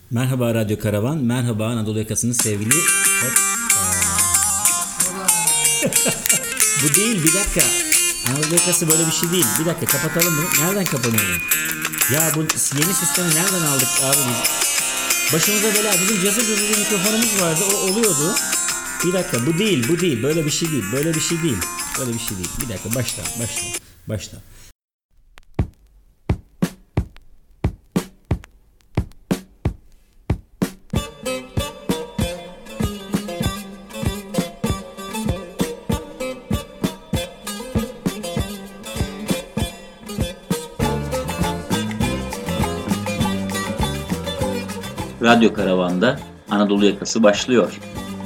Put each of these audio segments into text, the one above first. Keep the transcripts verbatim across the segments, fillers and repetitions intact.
Merhaba Radyo Karavan, merhaba Anadolu Yakası'nın sevgili... Hop. Bu değil, bir dakika. Anadolu Yakası böyle bir şey değil. Bir dakika, kapatalım bunu. Nereden kapanıyor? Ya bu yeni sistemi nereden aldık abi biz? Başımıza bela. Bizim cazır cazır bir mikrofonumuz vardı, o oluyordu. Bir dakika, bu değil, bu değil. Böyle bir şey değil, böyle bir şey değil. Böyle bir şey değil. Bir dakika, başla, başla, başla. Radyo Karavan'da Anadolu Yakası başlıyor.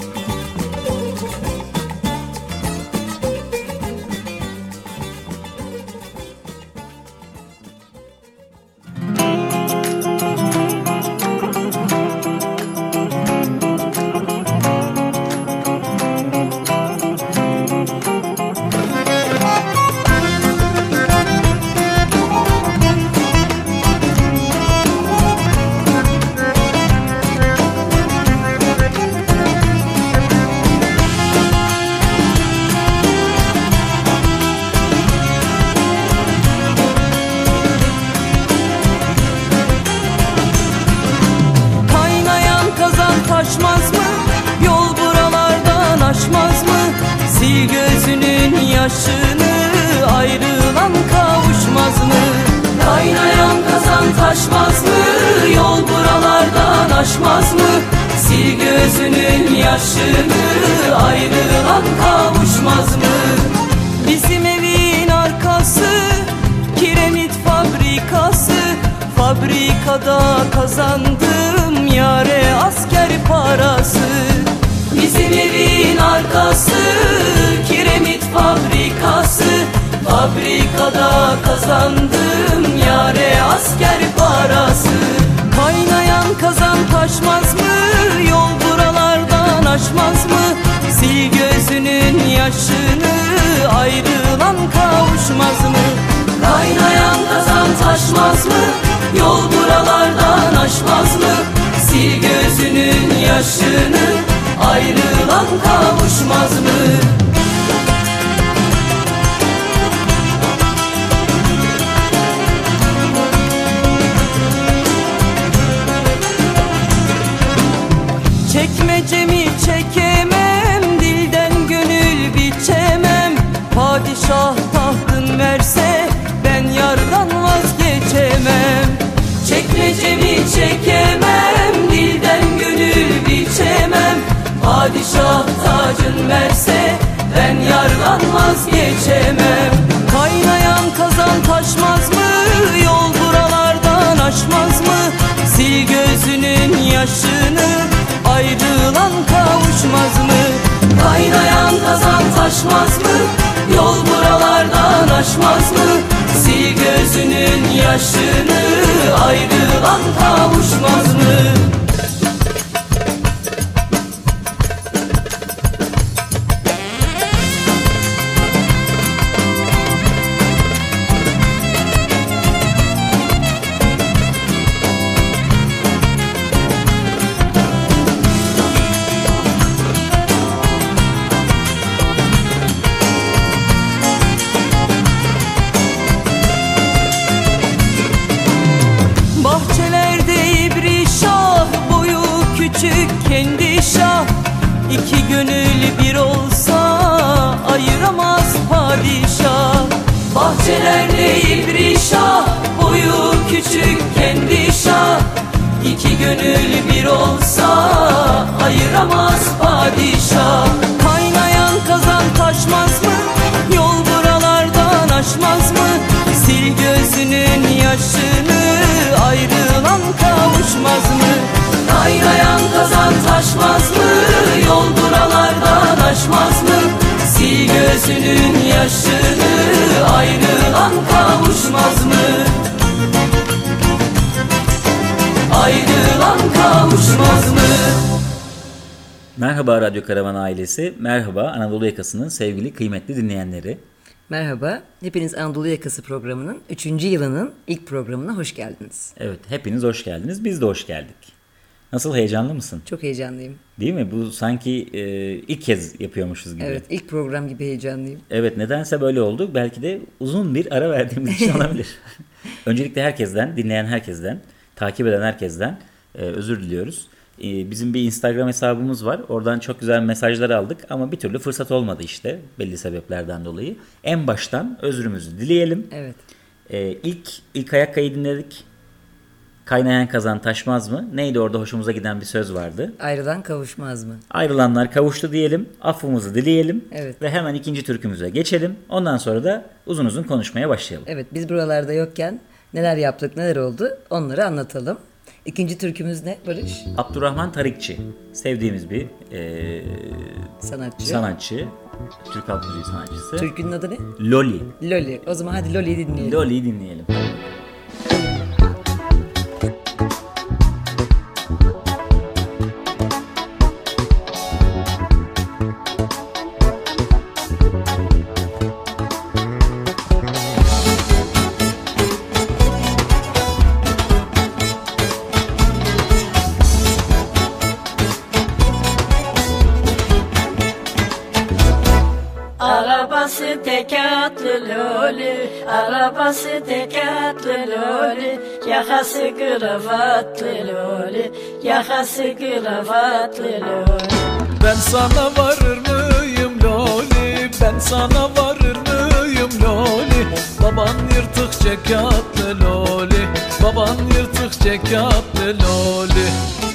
Fabrikada kazandım yare asker parası. Bizim evin arkası kiremit fabrikası. Fabrikada kazandım yare asker parası. Kaynayan kazan taşmaz mı? Yol buralardan aşmaz mı? Sil gözünün yaşını, ayrılan kavuşmaz mı? Kaynayan kazan taşmaz mı? Yol buralardan aşmaz mı? Sil gözünün yaşını, ayrılan kavuşmaz mı? Çekmecemi çekemem, dilden gönül biçemem. Padişah tahtın verse ben yardan vazgeçemem. Çekmecemi çekemem, dilden gönül biçemem. Padişah tacın verse ben yardan vazgeçemem. Kaynayan kazan taşmaz mı? Yol buralardan aşmaz mı? Sil gözünün yaşını, ayrılan kavuşmaz mı? Kaynayan kazan taşmaz mı? Yol buralardan aşmaz mı? Sil gözünün yaşını, ayrılan kavuşmaz mı? Kendi şah, iki gönül bir olsa ayıramaz padişah. Bahçelerde ibrişah, boyu küçük kendi şah. İki gönül bir olsa ayıramaz padişah. Kaynayan kazan taşmaz mı? Yol buralardan aşmaz mı? Sil gözünün yaşını, ayrılan kavuşmaz mı? Kaynayan kazan taşmaz mı? Yol buralardan aşmaz mı? Sil gözünün yaşını, ayrılan kavuşmaz mı? Ayrılan kavuşmaz mı? Merhaba Radyo Karavan ailesi, merhaba Anadolu Yakası'nın sevgili kıymetli dinleyenleri. Merhaba, hepiniz Anadolu Yakası programının üçüncü yılının ilk programına hoş geldiniz. Evet, hepiniz hoş geldiniz, biz de hoş geldik. Nasıl, heyecanlı mısın? Çok heyecanlıyım. Değil mi? Bu sanki e, ilk kez yapıyormuşuz gibi. Evet, ilk program gibi heyecanlıyım. Evet, nedense böyle oldu. Belki de uzun bir ara verdiğimiz için olabilir. Öncelikle herkesten, dinleyen herkesten, takip eden herkesten e, özür diliyoruz. E, bizim bir Instagram hesabımız var. Oradan çok güzel mesajlar aldık ama bir türlü fırsat olmadı işte belli sebeplerden dolayı. En baştan özrümüzü dileyelim. Evet. E, ilk ilk ayakkayı dinledik. Kaynayan kazan taşmaz mı? Neydi orada hoşumuza giden bir söz vardı. Ayrılan kavuşmaz mı? Ayrılanlar kavuştu diyelim. Affımızı dileyelim. Evet. Ve hemen ikinci türkümüze geçelim. Ondan sonra da uzun uzun konuşmaya başlayalım. Evet, biz buralarda yokken neler yaptık, neler oldu onları anlatalım. İkinci türkümüz ne Barış? Abdurrahman Tarikçi. Sevdiğimiz bir e, Sanatçı. sanatçı. Türk halk müziği sanatçısı. Türkünün adı ne? Loli. Loli. O zaman hadi Loli'yi dinleyelim. Loli'yi dinleyelim. Arabası tekatlı loli, arabası tekatlı loli, yakası kravatlı loli, yakası kravatlı loli. Ben sana varır mıyım loli? Ben sana varır mıyım loli? Baban yırtık cekatlı loli, baban yırtık cekatlı loli.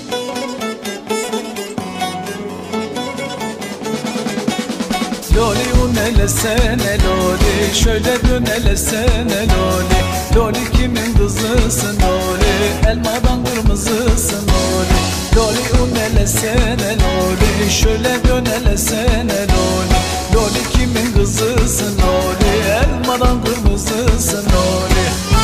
Loli unelesene loli, şöyle dönelesene loli. Loli kimin kızısın loli, elmadan kırmızısın loli. Loli unelesene loli, şöyle dönelesene loli. Loli kimin kızısın loli, elmadan kırmızısın loli.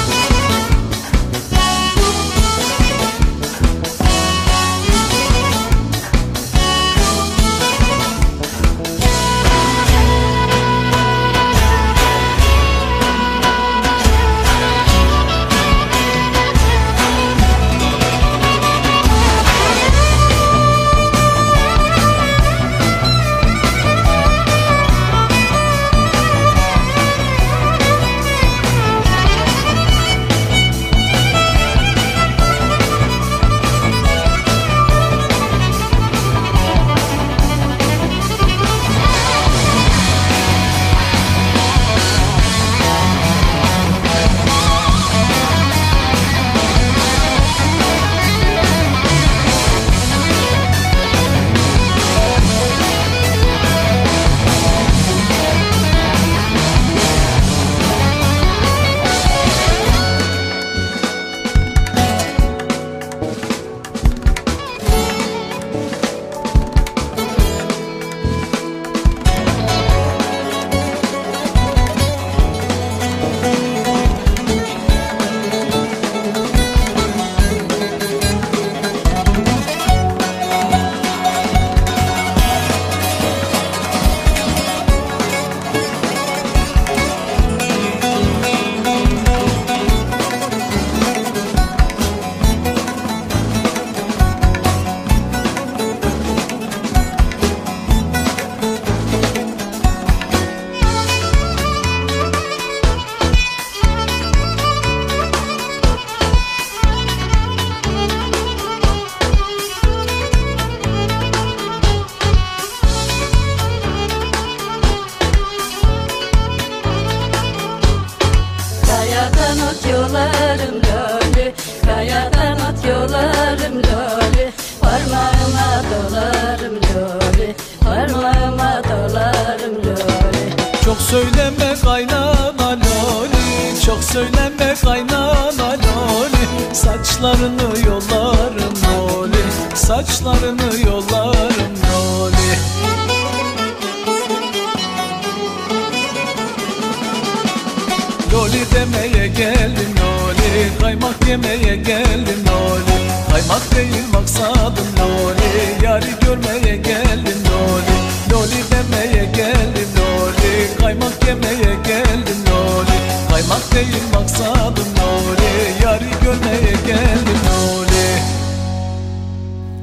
atıyorlarım loli, kayadan atıyorlarım loli, parmağıma dolarım loli, parmağıma dolarım loli. Çok söyleme kaynana loli, çok söyleme kaynana loli, saçlarını yollarım loli, saçlarını yollarım loli. Loli demeye geldim loli, kaymak yemeye geldim loli, kaymak değil maksadım loli, yari görmeye geldim loli. Loli demeye geldim loli, kaymak yemeye geldim loli, kaymak değil maksadım loli, yari görmeye geldim loli.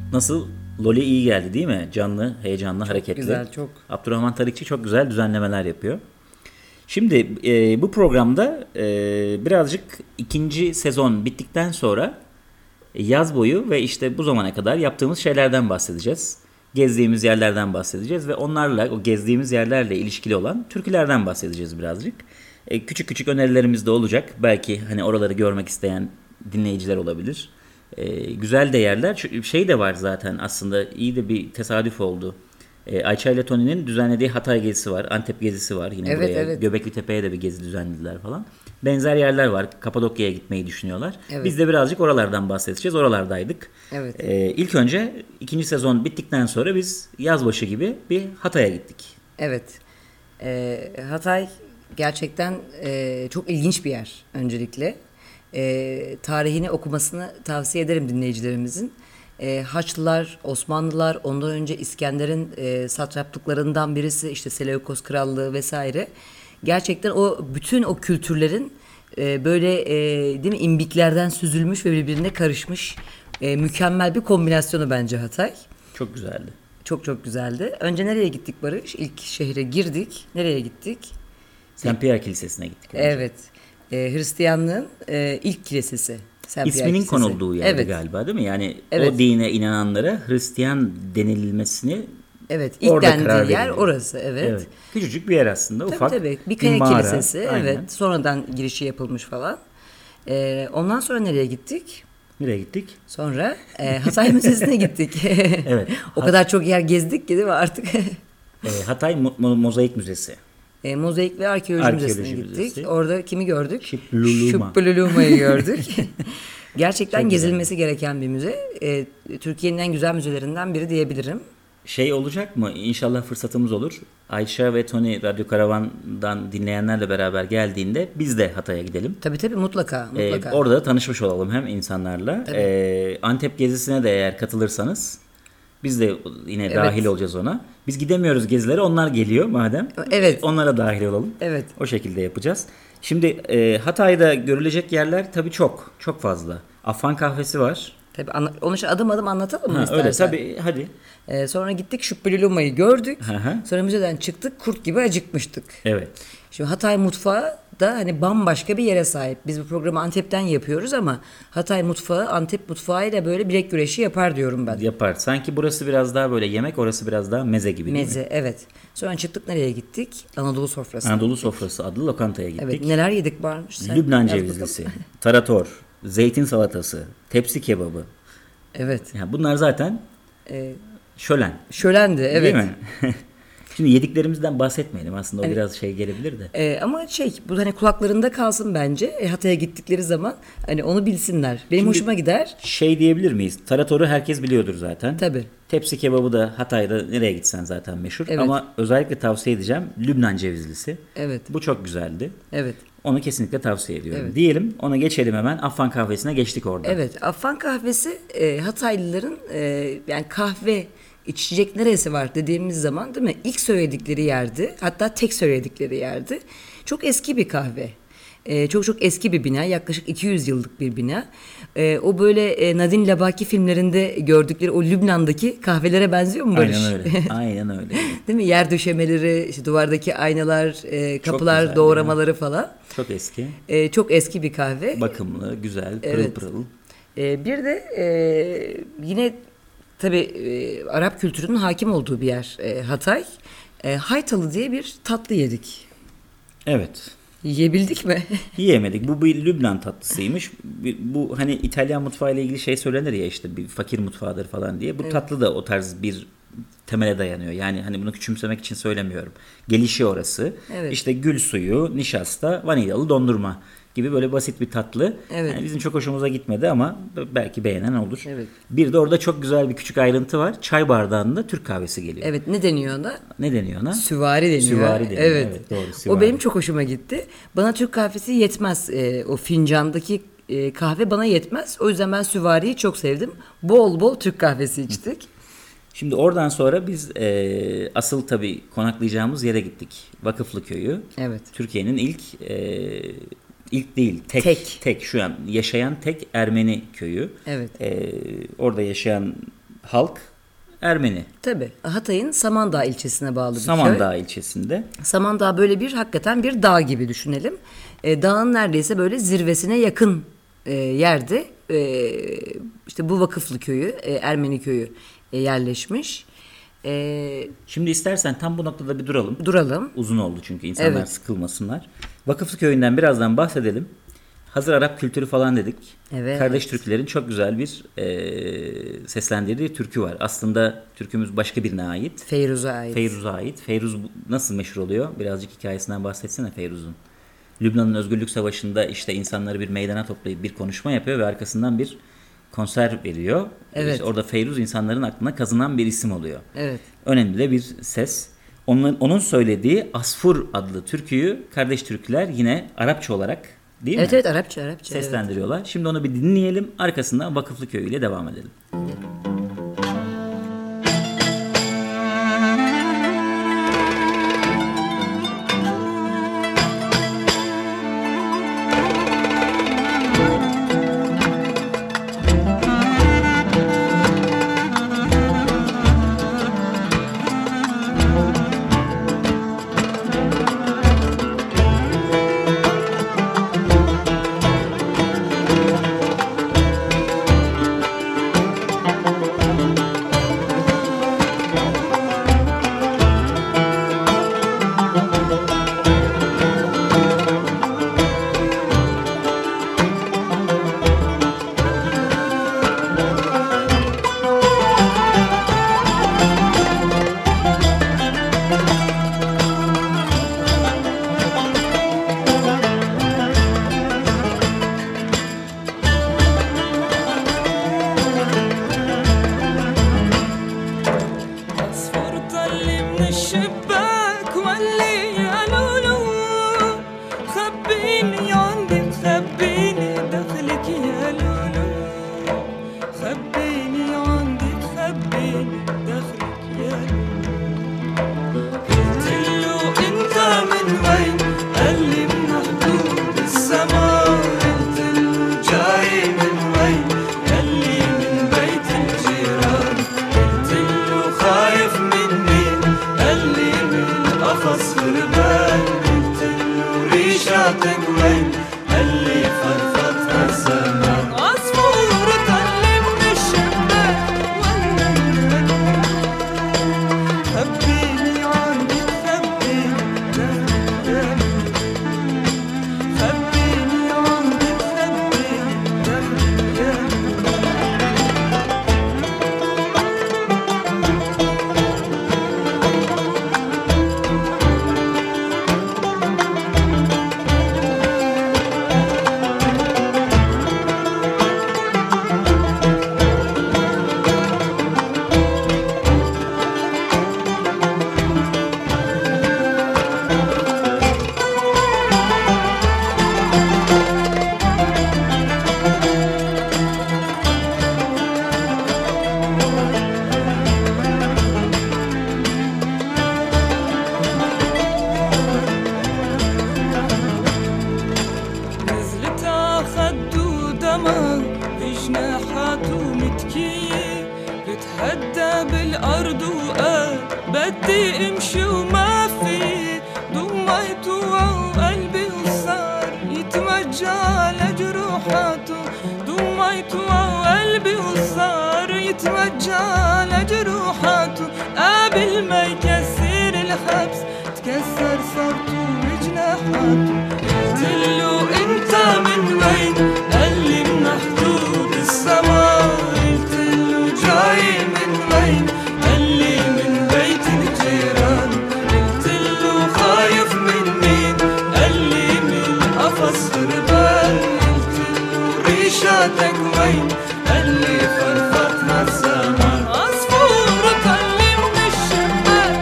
Nasıl? Loli iyi geldi değil mi? Canlı, heyecanlı, hareketli. güzel, çok. Abdurrahman Tarıkçı çok güzel düzenlemeler yapıyor. Şimdi e, bu programda e, birazcık ikinci sezon bittikten sonra yaz boyu ve işte bu zamana kadar yaptığımız şeylerden bahsedeceğiz. Gezdiğimiz yerlerden bahsedeceğiz ve onlarla, o gezdiğimiz yerlerle ilişkili olan türkülerden bahsedeceğiz birazcık. E, küçük küçük önerilerimiz de olacak. Belki hani oraları görmek isteyen dinleyiciler olabilir. E, güzel de yerler. Şey de var zaten aslında, iyi de bir tesadüf oldu. E, Ayça ile Tony'nin düzenlediği Hatay gezisi var. Antep gezisi var yine Evet, buraya. evet. Göbekli Tepe'ye de bir gezi düzenlediler falan. Benzer yerler var. Kapadokya'ya gitmeyi düşünüyorlar. Evet. Biz de birazcık oralardan bahsedeceğiz. Oralardaydık. Evet. E, ilk önce ikinci sezon bittikten sonra biz yazbaşı gibi bir Hatay'a gittik. Evet. Ee, Hatay gerçekten e, çok ilginç bir yer öncelikle. E, tarihini okumasını tavsiye ederim dinleyicilerimizin. E, Haçlılar, Osmanlılar, ondan önce İskender'in e, satraplıklarından birisi, işte Seleukos Krallığı vesaire. Gerçekten o bütün o kültürlerin e, böyle e, değil mi, imbiklerden süzülmüş ve birbirine karışmış e, mükemmel bir kombinasyonu bence Hatay. Çok güzeldi. Çok çok güzeldi. Önce nereye gittik Barış? İlk şehre girdik. Nereye gittik? Saint Pierre Kilisesi'ne gittik. önce. Evet. E, Hristiyanlığın e, ilk kilisesi. Saint Pierre İsminin Kilisesi. konulduğu yer Evet. galiba değil mi? Yani Evet. o dine inananlara Hristiyan denilmesini Evet. İlk orada karar dendiği yer verildi. orası. Evet. Evet. Küçücük bir yer aslında. Tabii ufak. tabii. Bir kaya mağara. kilisesi. Aynen. Evet. Sonradan girişi yapılmış falan. E, ondan sonra nereye gittik? Nereye gittik? Sonra e, Hatay Müzesi'ne gittik. Evet. O kadar çok yer gezdik ki değil mi artık? Ee, Hatay Mo- Mo- Mozaik Müzesi. E, Mozaik ve Arkeoloji, Arkeoloji Müzesi'ne gittik. Müzesi. Orada kimi gördük? Şüplüluma. Şüplüluma'yı gördük. Gerçekten Çok gezilmesi gereken bir müze. E, Türkiye'nin en güzel müzelerinden biri diyebilirim. Şey olacak mı? İnşallah fırsatımız olur. Ayşe ve Tony Radyo Karavan'dan dinleyenlerle beraber geldiğinde biz de Hatay'a gidelim. Tabii tabii, mutlaka. Ee, mutlaka. orada tanışmış olalım hem insanlarla. Ee, Antep gezisine de eğer katılırsanız biz de yine Evet. dahil olacağız ona. Biz gidemiyoruz gezilere, onlar geliyor madem. Evet. Onlara dahil olalım. Evet. O şekilde yapacağız. Şimdi e, Hatay'da görülecek yerler tabii çok. Çok fazla. Afan kahvesi var. Tabii anla- onu şu adım adım anlatalım mı Ha, istersen? öyle tabii, hadi. Ee, sonra gittik Şüphülüluma'yı gördük. Hı hı. Sonra müzeden çıktık, kurt gibi acıkmıştık. Evet. Şimdi Hatay mutfağı da hani bambaşka bir yere sahip. Biz bu programı Antep'ten yapıyoruz ama Hatay mutfağı Antep mutfağıyla böyle bilek güreşi yapar diyorum ben. Yapar. Sanki burası biraz daha böyle yemek, orası biraz daha meze gibi değil mi? Meze, evet. Sonra çıktık, nereye gittik? Anadolu sofrasına. Anadolu Sofrası adlı lokantaya gittik. Evet, neler yedik varmış sen? Lübnan yaz cevizlisi, bakalım. tarator, zeytin salatası, tepsi kebabı. Evet. Yani bunlar zaten Ee, şölen. şölendi, evet. Değil mi? Şimdi yediklerimizden bahsetmeyelim aslında, o Evet. biraz şey gelebilir de. Ee, ama şey, bu hani kulaklarında kalsın bence. E, Hatay'a gittikleri zaman hani onu bilsinler. Benim Şimdi- hoşuma gider. Şey diyebilir miyiz? Taratoru herkes biliyordur zaten. Tabii. Tepsi kebabı da Hatay'da nereye gitsen zaten meşhur. Evet. Ama özellikle tavsiye edeceğim Lübnan cevizlisi. Evet. Bu çok güzeldi. Evet. Onu kesinlikle tavsiye ediyorum. Evet. Diyelim, ona geçelim hemen. Afan kahvesine geçtik orada. Evet, Afan kahvesi e, Hataylıların e, yani kahve içecek neresi var dediğimiz zaman değil mi? İlk söyledikleri yerdi. Hatta tek söyledikleri yerdi. Çok eski bir kahve. E, çok çok eski bir bina. Yaklaşık iki yüz yıllık bir bina. E, o böyle e, Nadine Labaki filmlerinde gördükleri o Lübnan'daki kahvelere benziyor mu Barış? Aynen öyle. Aynen öyle. Değil mi? Yer döşemeleri, işte duvardaki aynalar, e, kapılar, güzel doğramaları falan. Çok eski. E, çok eski bir kahve. Bakımlı, güzel, pırıl Evet. pırıl. Ee, bir de e, yine tabii e, Arap kültürünün hakim olduğu bir yer e, Hatay. E, haytalı diye bir tatlı yedik. Evet. Yiyebildik mi? Yiyemedik. Bu bir Lübnan tatlısıymış. Bir- Bu hani İtalyan mutfağı ile ilgili şey söylenir ya, işte bir fakir mutfağıdır falan diye. Bu tatlı da o tarz bir temele dayanıyor. Yani hani bunu küçümsemek için söylemiyorum. Gelişi orası. Evet. İşte gül suyu, nişasta, vanilyalı dondurma gibi böyle basit bir tatlı. Evet. Yani bizim çok hoşumuza gitmedi ama belki beğenen olur. Evet. Bir de orada çok güzel bir küçük ayrıntı var. Çay bardağında Türk kahvesi geliyor. Evet, ne deniyor ona? Ne deniyor ona? Süvari deniyor. Süvari deniyor, Evet. evet, doğru, süvari. O benim çok hoşuma gitti. Bana Türk kahvesi yetmez. E, o fincandaki e, kahve bana yetmez. O yüzden ben süvariyi çok sevdim. Bol bol Türk kahvesi içtik. Şimdi oradan sonra biz e, asıl tabii konaklayacağımız yere gittik. Vakıflı Köyü. Evet. Türkiye'nin ilk e, ilk değil tek, Tek. tek şu an yaşayan tek Ermeni köyü. Evet. E, orada yaşayan halk Ermeni. Tabii. Hatay'ın Samandağ ilçesine bağlı bir köy. Samandağ ilçesinde. Samandağ böyle bir hakikaten bir dağ gibi düşünelim. E, dağın neredeyse böyle zirvesine yakın e, yerde e, işte bu vakıflı köyü, e, Ermeni köyü e, yerleşmiş. E, Şimdi istersen tam bu noktada bir duralım. duralım. Uzun oldu çünkü insanlar Evet. sıkılmasınlar. Vakıflı köyünden birazdan bahsedelim. Hazır Arap kültürü falan dedik. Evet. Kardeş Türklerin çok güzel bir e, seslendirdiği türkü var. Aslında türkümüz başka birine ait. Feyruz'a ait. Feyruz'a ait. Feyruz bu- nasıl meşhur oluyor? Birazcık hikayesinden bahsetsene Feyruz'un. Lübnan'ın Özgürlük Savaşı'nda işte insanları bir meydana toplayıp bir konuşma yapıyor ve arkasından bir konser veriyor. Evet. İşte orada Feyruz insanların aklına kazınan bir isim oluyor. Evet. Önemli de bir ses. Onun, onun söylediği Asfur adlı türküyü kardeş Türkler yine Arapça olarak değil Evet mi? evet Arapça Arapça. evet. Seslendiriyorlar. Şimdi onu bir dinleyelim. Arkasından Vakıflı Köyü ile devam edelim. عصفور طلي من الشباك واللي يا لولو خبيني عندك خبيني دخلك يا لولو خبيني عندك خبيني دخلك يا لولو قلتلو انت من وين قال لي من حدود السما قلتلو جاي من وين قال لي من بيت الجيران قلتلو خايف من مين قال لي من قفص غربان قلتلو ريشاتك وين قال لي فرفضها الزمان عصفور طلي من الشباك خبيني عندك خبيني خبيني عندك خبيني نزلت عخدو دمع بجناحاته متكية بتهدى بالأرض وقال بدي امشي وما في ضميته عقلبي وصار يتوجع على جروحاته ضميته عقلبي وصار يتوجع على جروحاته قبل ما يكسر الحبس تكسر صرته بجناحاته قلتلو انت من وين قال لي من حدود السما قلتلو جاي من وين قال لي من بيت الجيران قلتلو خايف من مين قال لي من قفص غربان قلتلو ريشاتك وين قال لي فرفضها الزمان عصفور طلي من الشباك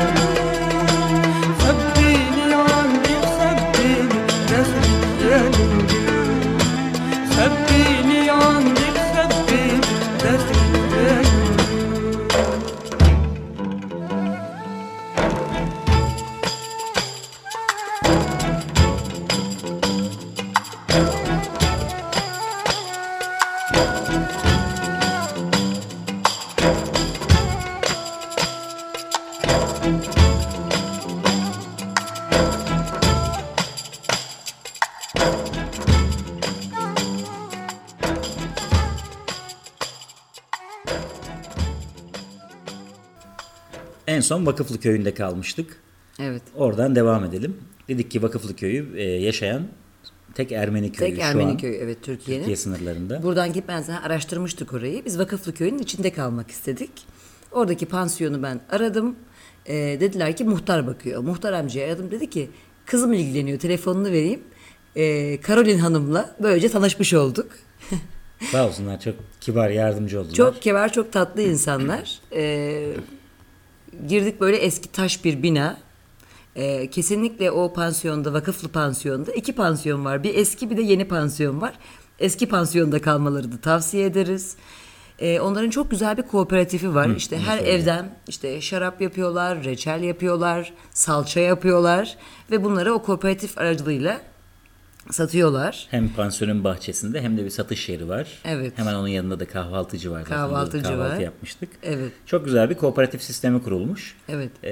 خبيني عندي خبيني دخلك يا لولو En son Vakıflı Köyü'nde kalmıştık. Evet. Oradan devam edelim. Dedik ki Vakıflı Köyü e, yaşayan tek Ermeni köyü Tek şu Ermeni an. köyü, evet, Türkiye'nin. Türkiye sınırlarında. Buradan gidip ben zaten araştırmıştık orayı. Biz Vakıflı Köyü'nün içinde kalmak istedik. Oradaki pansiyonu ben aradım. Ee, dediler ki muhtar bakıyor. Muhtar amcayı aradım, dedi ki kızım ilgileniyor, telefonunu vereyim. Ee, Karolin Hanım'la böylece tanışmış olduk. Sağ olsunlar, çok kibar, yardımcı oldular. Çok kibar, çok tatlı insanlar. Ee, girdik, böyle eski taş bir bina. Ee, kesinlikle o pansiyonda, vakıflı pansiyonda iki pansiyon var. Bir eski, bir de yeni pansiyon var. Eski pansiyonda kalmaları da tavsiye ederiz. Ee, onların çok güzel bir kooperatifi var. Hı, işte onu her söyle. evden işte şarap yapıyorlar, reçel yapıyorlar, salça yapıyorlar ve bunları o kooperatif aracılığıyla satıyorlar. Hem pansiyonun bahçesinde hem de bir satış yeri var. Evet. Hemen onun yanında da kahvaltıcı var. Zaten Kahvaltıcı kahvaltı var. yapmıştık. Evet. Çok güzel bir kooperatif sistemi kurulmuş. Evet. Ee,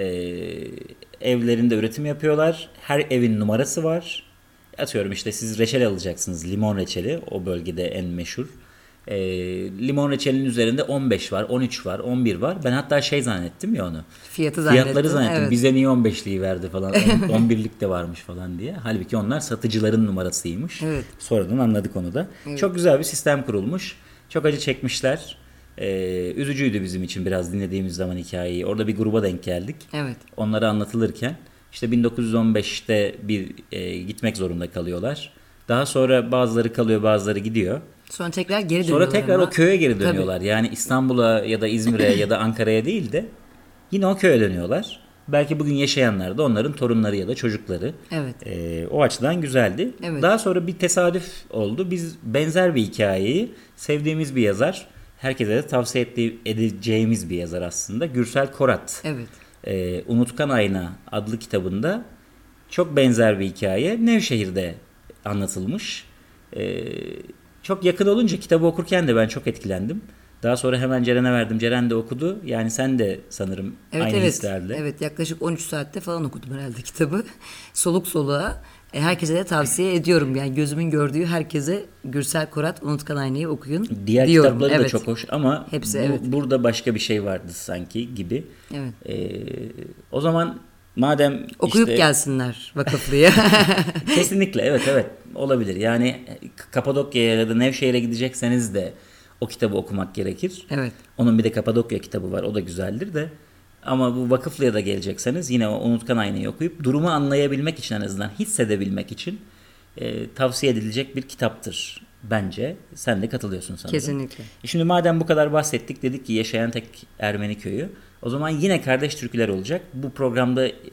evlerinde üretim yapıyorlar. Her evin numarası var. Atıyorum işte siz reçel alacaksınız. Limon reçeli. O bölgede en meşhur. Ee, limon reçelinin üzerinde on beş var, on üç var, on bir var. Ben hatta şey zannettim ya onu. Fiyatı zannettim. Fiyatları zannettim. Evet. Bize niye on beşliği verdi falan. on birlik de varmış falan diye. Halbuki onlar satıcıların numarasıymış. Evet. Sonradan anladık onu da. Çok güzel bir sistem kurulmuş. Çok acı çekmişler. Ee, üzücüydü bizim için biraz dinlediğimiz zaman hikayeyi. Orada bir gruba denk geldik. Evet. Onlara anlatılırken işte bin dokuz yüz on beşte bir e, gitmek zorunda kalıyorlar. Daha sonra bazıları kalıyor, bazıları gidiyor. Sonra tekrar geri Sonra dönüyorlar. tekrar ama. o köye geri dönüyorlar. Yani İstanbul'a ya da İzmir'e ya da Ankara'ya değil de yine o köye dönüyorlar. Belki bugün yaşayanlar da onların torunları ya da çocukları. Evet. Ee, o açıdan güzeldi. Evet. Daha sonra bir tesadüf oldu. Biz benzer bir hikayeyi sevdiğimiz bir yazar, herkese de tavsiye ettiği, edeceğimiz bir yazar aslında. Gürsel Korat. Evet. Ee, Unutkan Ayna adlı kitabında çok benzer bir hikaye Nevşehir'de anlatılmış. Ee, çok yakın olunca kitabı okurken de ben çok etkilendim. Daha sonra hemen Ceren'e verdim. Ceren de okudu. Yani sen de sanırım Evet, aynı evet. hislerle. Evet, yaklaşık on üç saatte falan okudum herhalde kitabı. Soluk soluğa. E, herkese de tavsiye ediyorum. Yani gözümün gördüğü herkese Gürsel Korat Unutkan Aynayı okuyun Diğer diyorum. kitapları Evet. da çok hoş ama Hepsi, bu- evet. burada başka bir şey vardı sanki gibi. Evet. Ee, o zaman madem Okuyup işte, gelsinler vakıflıya. kesinlikle evet evet olabilir. Yani Kapadokya'ya ya da Nevşehir'e gidecekseniz de o kitabı okumak gerekir. Evet. Onun bir de Kapadokya kitabı var. O da güzeldir de. Ama bu Vakıflı'ya da gelecekseniz yine o Unutkan Aynayı okuyup durumu anlayabilmek için, en azından hissedebilmek için e, tavsiye edilecek bir kitaptır bence. Sen de katılıyorsun sanırım. Kesinlikle. E Şimdi madem bu kadar bahsettik, dedik ki yaşayan tek Ermeni köyü. O zaman yine kardeş türküler olacak. Bu programda e,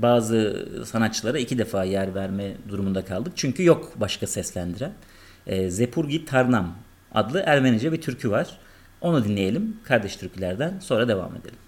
bazı sanatçılara iki defa yer verme durumunda kaldık. Çünkü yok başka seslendiren. E, Zepurgi Tarnam adlı Ermenice bir türkü var. Onu dinleyelim kardeş türkülerden, sonra devam edelim.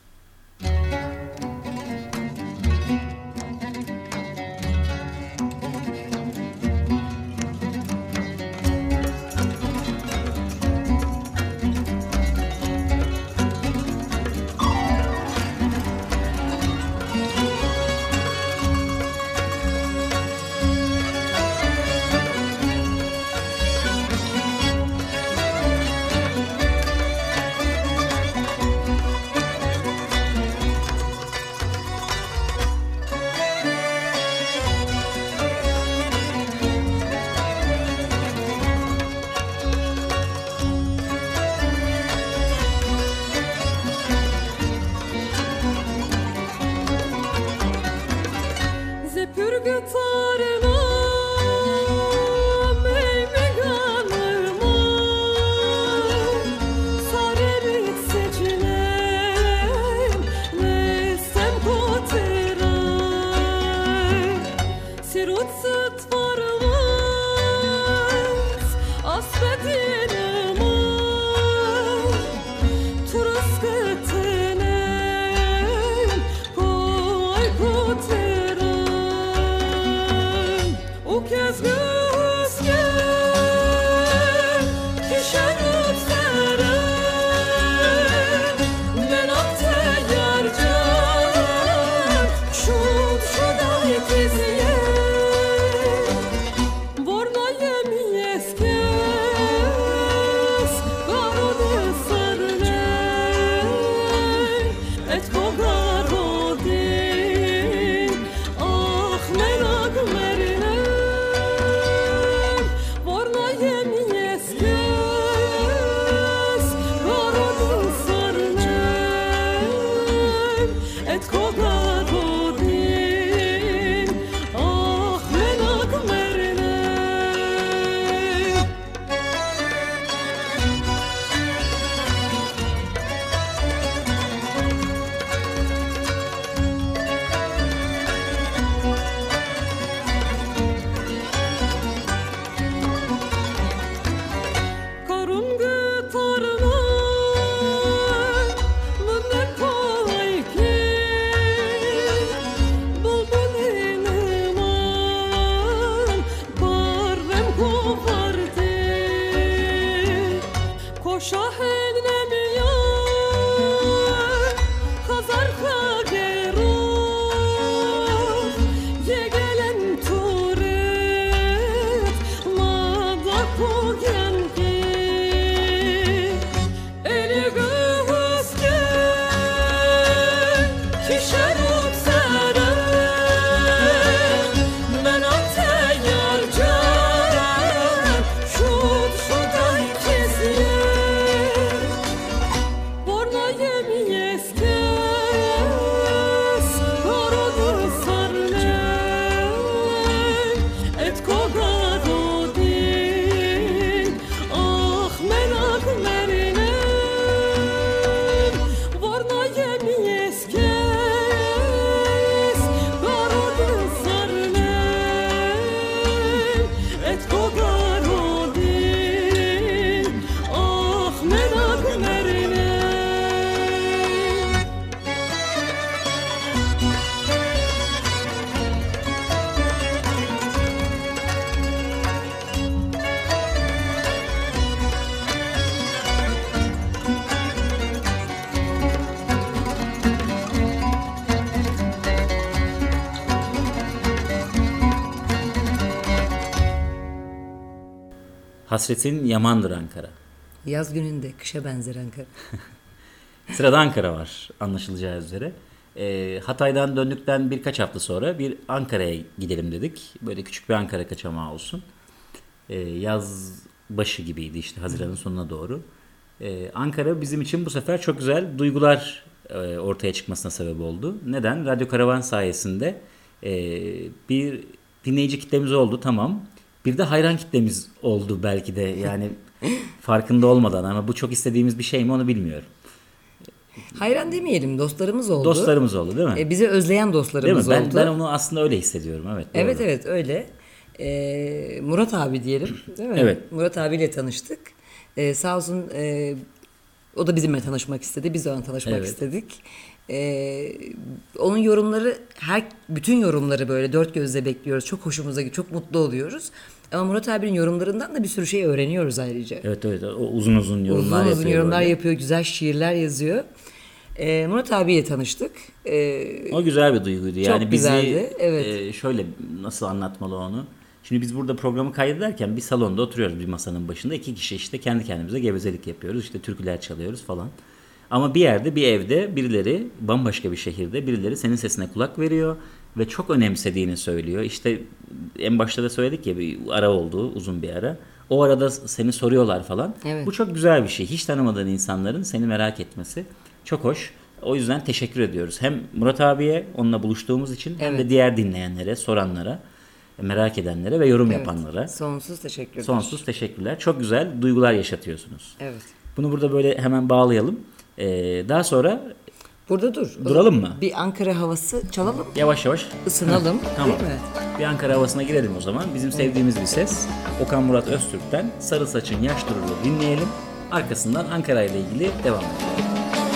Hasretin yamandır Ankara. Yaz gününde kışa benzer Ankara. Sırada Ankara var anlaşılacağı üzere. E, Hatay'dan döndükten birkaç hafta sonra bir Ankara'ya gidelim dedik. Böyle küçük bir Ankara kaçamağı olsun. E, yaz başı gibiydi işte, Haziran'ın sonuna doğru. E, Ankara bizim için bu sefer çok güzel duygular e, ortaya çıkmasına sebep oldu. Neden? Radyo Karavan sayesinde e, bir dinleyici kitlemiz oldu, tamam. Bir de hayran kitlemiz oldu belki de, yani farkında olmadan, ama bu çok istediğimiz bir şey mi onu bilmiyorum. Hayran demeyelim, dostlarımız oldu. Dostlarımız oldu değil mi? E, bizi özleyen dostlarımız değil mi? Ben, oldu. ben onu aslında öyle hissediyorum. Evet. Doğru. Evet evet öyle. E, Murat abi diyelim, değil mi? Evet. Murat abiyle tanıştık. E, sağ olsun e, o da bizimle tanışmak istedi. Biz de onunla tanışmak Evet. istedik. E, onun yorumları, her bütün yorumları böyle dört gözle bekliyoruz. Çok hoşumuza gidiyor, çok mutlu oluyoruz. Ama Murat abinin yorumlarından da bir sürü şey öğreniyoruz ayrıca. Evet evet. O uzun uzun yorumlar uzun yapıyor. uzun yorumlar böyle. yapıyor, güzel şiirler yazıyor. E, Murat abiyle tanıştık. E, O güzel bir duyguydu. Yani Çok bizi güzeldi, evet. e, şöyle nasıl anlatmalı onu? Şimdi biz burada programı kaydederken bir salonda oturuyoruz bir masanın başında. İki kişi işte kendi kendimize gevezelik yapıyoruz. İşte türküler çalıyoruz falan. Ama bir yerde, bir evde birileri, bambaşka bir şehirde birileri senin sesine kulak veriyor ve çok önemsediğini söylüyor. İşte en başta da söyledik ya, bir ara oldu, uzun bir ara. O arada seni soruyorlar falan. Evet. Bu çok güzel bir şey. Hiç tanımadığın insanların seni merak etmesi çok hoş. O yüzden teşekkür ediyoruz. Hem Murat abiye, onunla buluştuğumuz için, hem Evet. de diğer dinleyenlere, soranlara, merak edenlere ve yorum evet, yapanlara. sonsuz teşekkürler. Sonsuz teşekkürler. Çok güzel duygular yaşatıyorsunuz. Evet. Bunu burada böyle hemen bağlayalım. Ee, daha sonra Burada dur. Duralım mı? Bir Ankara havası çalalım, yavaş yavaş ısınalım. tamam. Değil mi? Bir Ankara havasına girelim o zaman. Bizim sevdiğimiz bir ses. Okan Murat Öztürk'ten Sarı Saçın Yaş Durur'u dinleyelim. Arkasından Ankara ile ilgili devam edelim.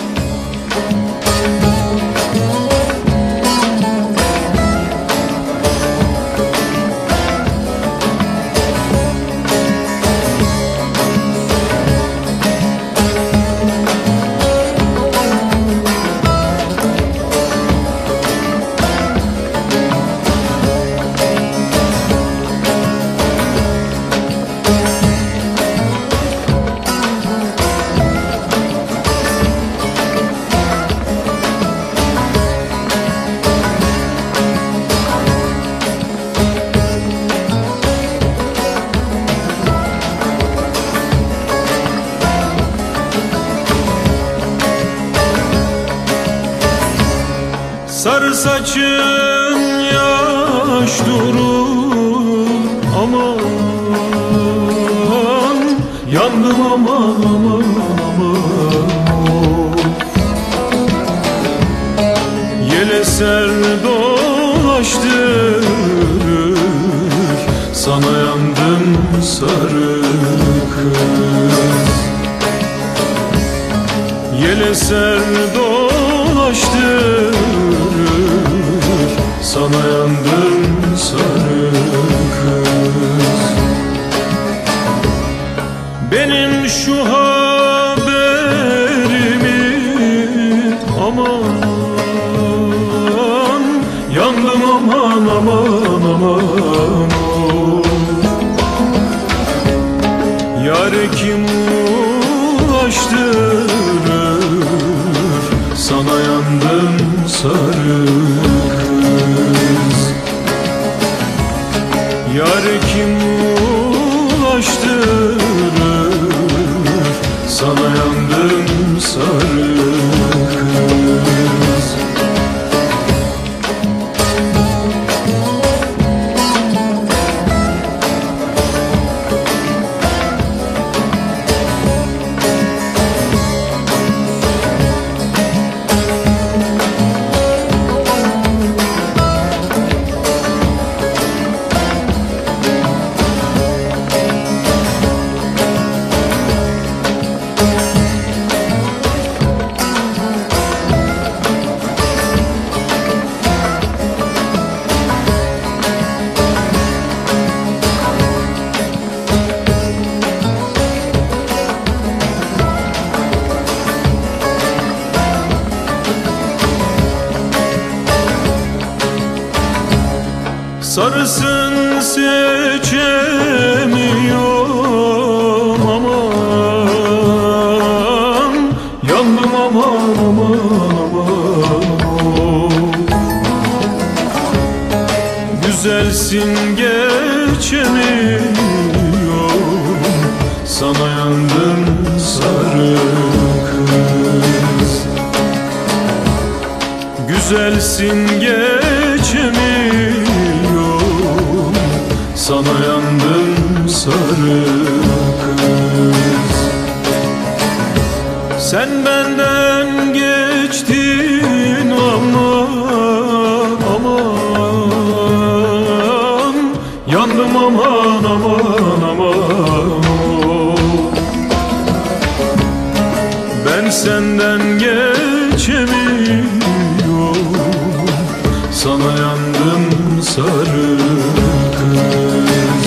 Sarı saçın yaş durur, aman yandım aman aman aman. Yele ser dolaştır, sana yandım sarı kız. Yele ser dolaştır, sana yandım sarı kız. Benim şu halim kim ulaştırır sana yandım sarı kız? Yar kim ulaştırır sana yandım sarı kız? Sarısın seçemiyorum aman, yandım aman aman aman. Güzelsin geçemiyorum, sana yandım sarı kız. Güzelsin geçemiyorum, sana yandım sarı kız. Sen benden geçtin aman aman, yandım aman aman aman. Ben senden geçemiyorum, sana yandım sarı kız.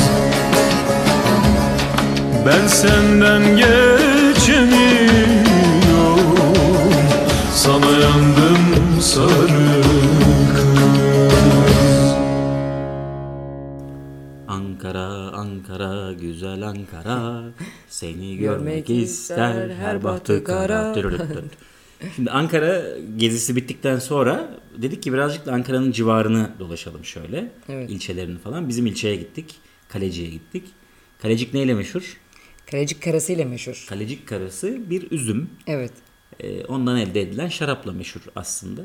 Ben senden geçemiyorum, sana yandım sarı kız. Ankara, Ankara, güzel Ankara, seni Görmek görmek ister her bahtı kara. Şimdi Ankara gezisi bittikten sonra dedik ki birazcık da Ankara'nın civarını dolaşalım şöyle. Evet. İlçelerini falan. Bizim ilçeye gittik. Kaleci'ye gittik. Kalecik neyle meşhur? Kalecik karası ile meşhur. Kalecik karası bir üzüm. Evet. Ee, ondan elde edilen şarapla meşhur aslında.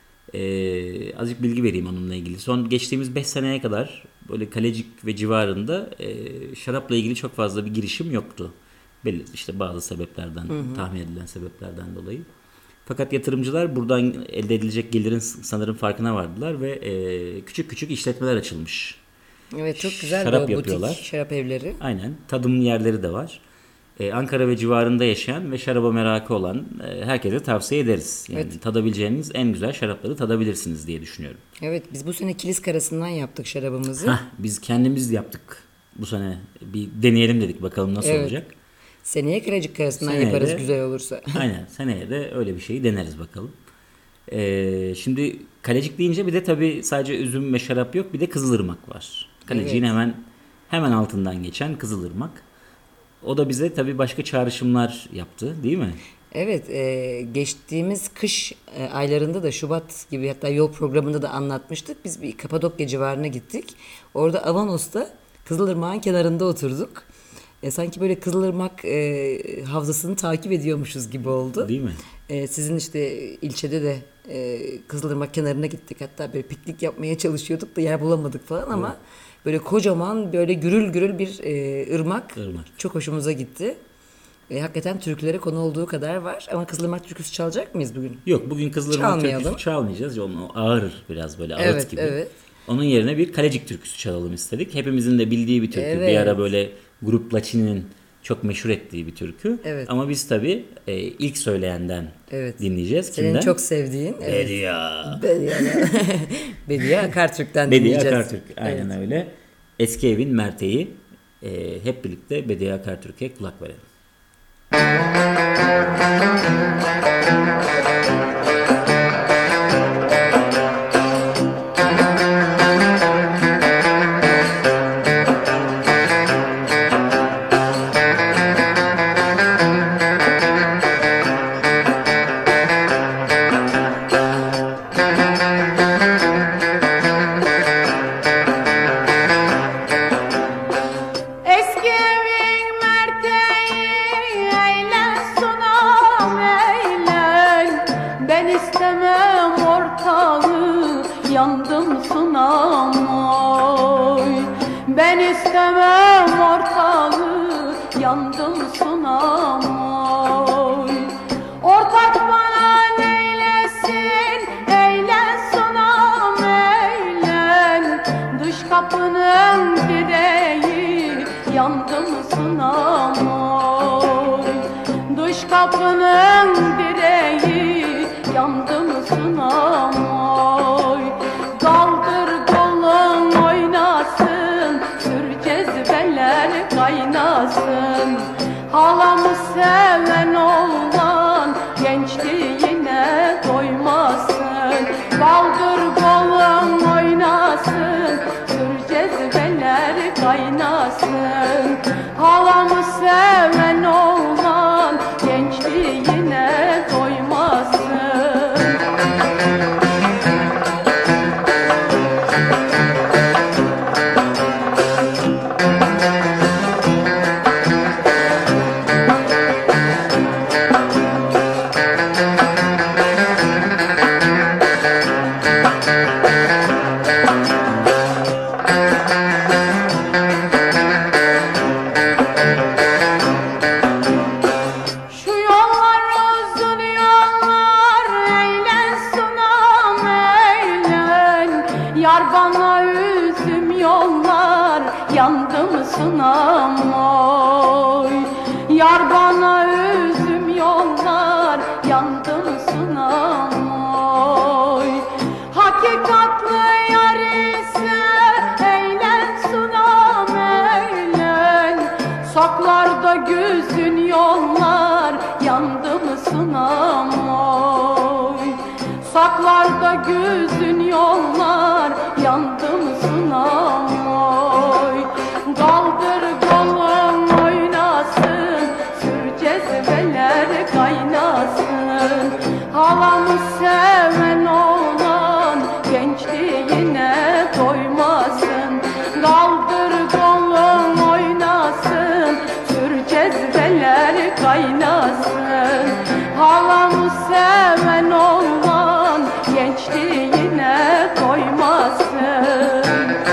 Ee, azıcık bilgi vereyim onunla ilgili. Son geçtiğimiz beş seneye kadar böyle Kalecik ve civarında e, şarapla ilgili çok fazla bir girişim yoktu. Belli işte bazı sebeplerden, hı hı. tahmin edilen sebeplerden dolayı. Fakat yatırımcılar buradan elde edilecek gelirin sanırım farkına vardılar ve e, küçük küçük işletmeler açılmış. Evet, çok güzel şarap bir yapıyorlar. butik şarap evleri. Aynen. Tadım yerleri de var. Ee, Ankara ve civarında yaşayan ve şaraba merakı olan e, herkese tavsiye ederiz. Yani Evet. tadabileceğiniz en güzel şarapları tadabilirsiniz diye düşünüyorum. Evet, biz bu sene Kilis Karası'ndan yaptık şarabımızı. Hah, biz kendimiz yaptık bu sene. Bir deneyelim dedik, bakalım nasıl Evet. olacak. Seneye Kalecik Karası'ndan Seneye yaparız de- güzel olursa. Aynen. Seneye de öyle bir şeyi deneriz bakalım. Ee, şimdi Kalecik deyince bir de tabii sadece üzüm ve şarap yok, bir de Kızılırmak var. Kalecik'in Evet. hemen hemen altından geçen Kızılırmak. O da bize tabii başka çağrışımlar yaptı, değil mi? Evet, e, geçtiğimiz kış e, aylarında da Şubat gibi, hatta yol programında da anlatmıştık. Biz bir Kapadokya civarına gittik. Orada Avanos'ta Kızılırmak'ın kenarında oturduk. E, sanki böyle Kızılırmak e, havzasını takip ediyormuşuz gibi oldu. Değil mi? E, sizin işte ilçede de e, Kızılırmak kenarına gittik. Hatta böyle piknik yapmaya çalışıyorduk da yer bulamadık falan ama böyle kocaman, böyle gürül gürül bir e, ırmak. Irmak. Çok hoşumuza gitti. E, hakikaten türkülere konu olduğu kadar var. Ama Kızılırmak türküsü çalacak mıyız bugün? Yok, bugün Kızılırmak Çalmayalım. türküsü çalmayacağız. Onu ağır biraz böyle ağıt Evet, gibi. evet. Onun yerine bir Kalecik türküsü çalalım istedik. Hepimizin de bildiği bir türkü. Evet. Bir ara böyle Grup Laçini'nin çok meşhur ettiği bir türkü. Evet. Ama biz tabii e, ilk söyleyenden Evet. dinleyeceğiz. Senin Kimden? çok sevdiğin. Evet. Bediye. Bediye. Bediye Akartürk'ten Bediye dinleyeceğiz. Akartürk. Aynen Evet. öyle. Eski evin merteği. E, hep birlikte Bediye Akartürk'e kulak verelim. kapının direği yandı mı sunam oy. Kaldır kolun oynasın, sür cezveler kaynasın. Halamı seven oğlan gençliğine doymasın. Kaldır kolun oynasın, sür cezveler kaynasın. Halamı seven oğlan gençliğine doymasın. Şu yollar uzun yollar, eğlen sunam eğlen. Yar bana üzüm yollar, yandım sunam oy. Yar bana üzüm yollar, yandım sunam oy. Hakikatlı yar ise eğlen sunam eğlen. Saklarda gözün yollar, yandı mı sunam oy. Saklarda gözün yollar, yandı mı sunam oy. Kaldır kolun oynasın, sür cezveler kaynasın. Halamı seven oğlan gençliğine doymasın. Kaldır kolun oynasın, sür cezveler kaynasın. Halamı seven oğlan gençliğine doymasın.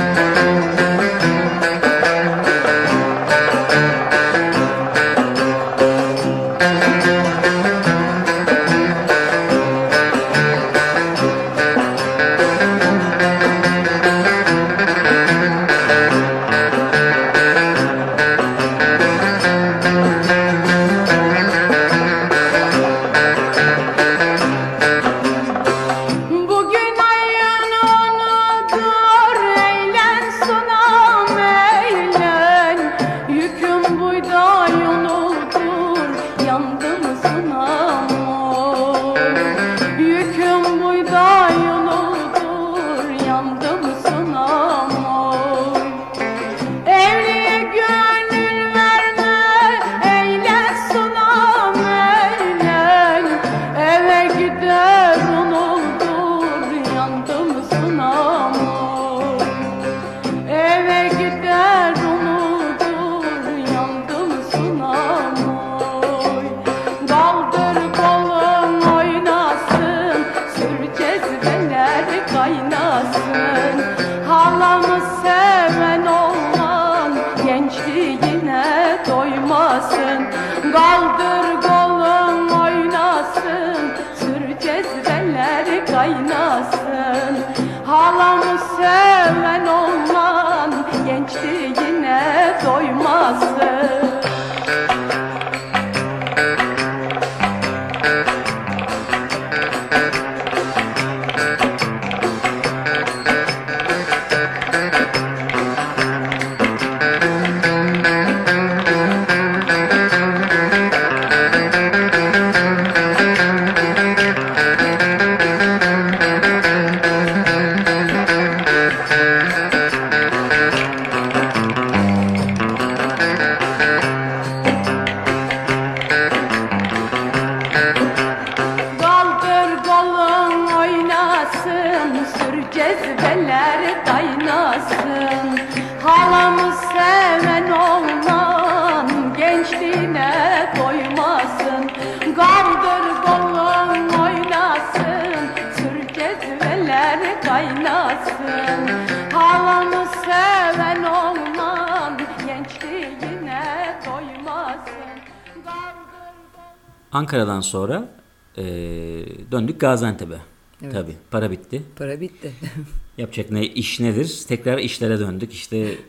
Bugün ayın onudur, eğlen sunam eğlen. Yüküm buğday unudur, yandım sunam oy. Yüküm buğday unudur, yandım sunam oy. Evliye gönül verme, eğlen sunam eğlen. Eve gider unutur, yandım sunam oy. Eve gider unutur, yandım sunam oy. Kaldır kolun oynasın, sür cezveler kaynasın. Halamı seven oğlan gençliğine doymasın. Kaldır kolun oynasın, sür cezveler kaynasın. Halamı seven oğlan gençliğine doymasın. Kaldır kolun oynasın, sür cezveler kaynasın. Halamı seven oğlan gençliğine doymasın. Kaldır kolun oynasın, sür cezveler kaynasın. Halamı seven oğlan gençliğine doymasın. Kaldır kolun... Ankara'dan sonra e, döndük Gaziantep'e. Evet. Tabii para bitti. Para bitti. Yapacak ne iş nedir? Tekrar işlere döndük. İşte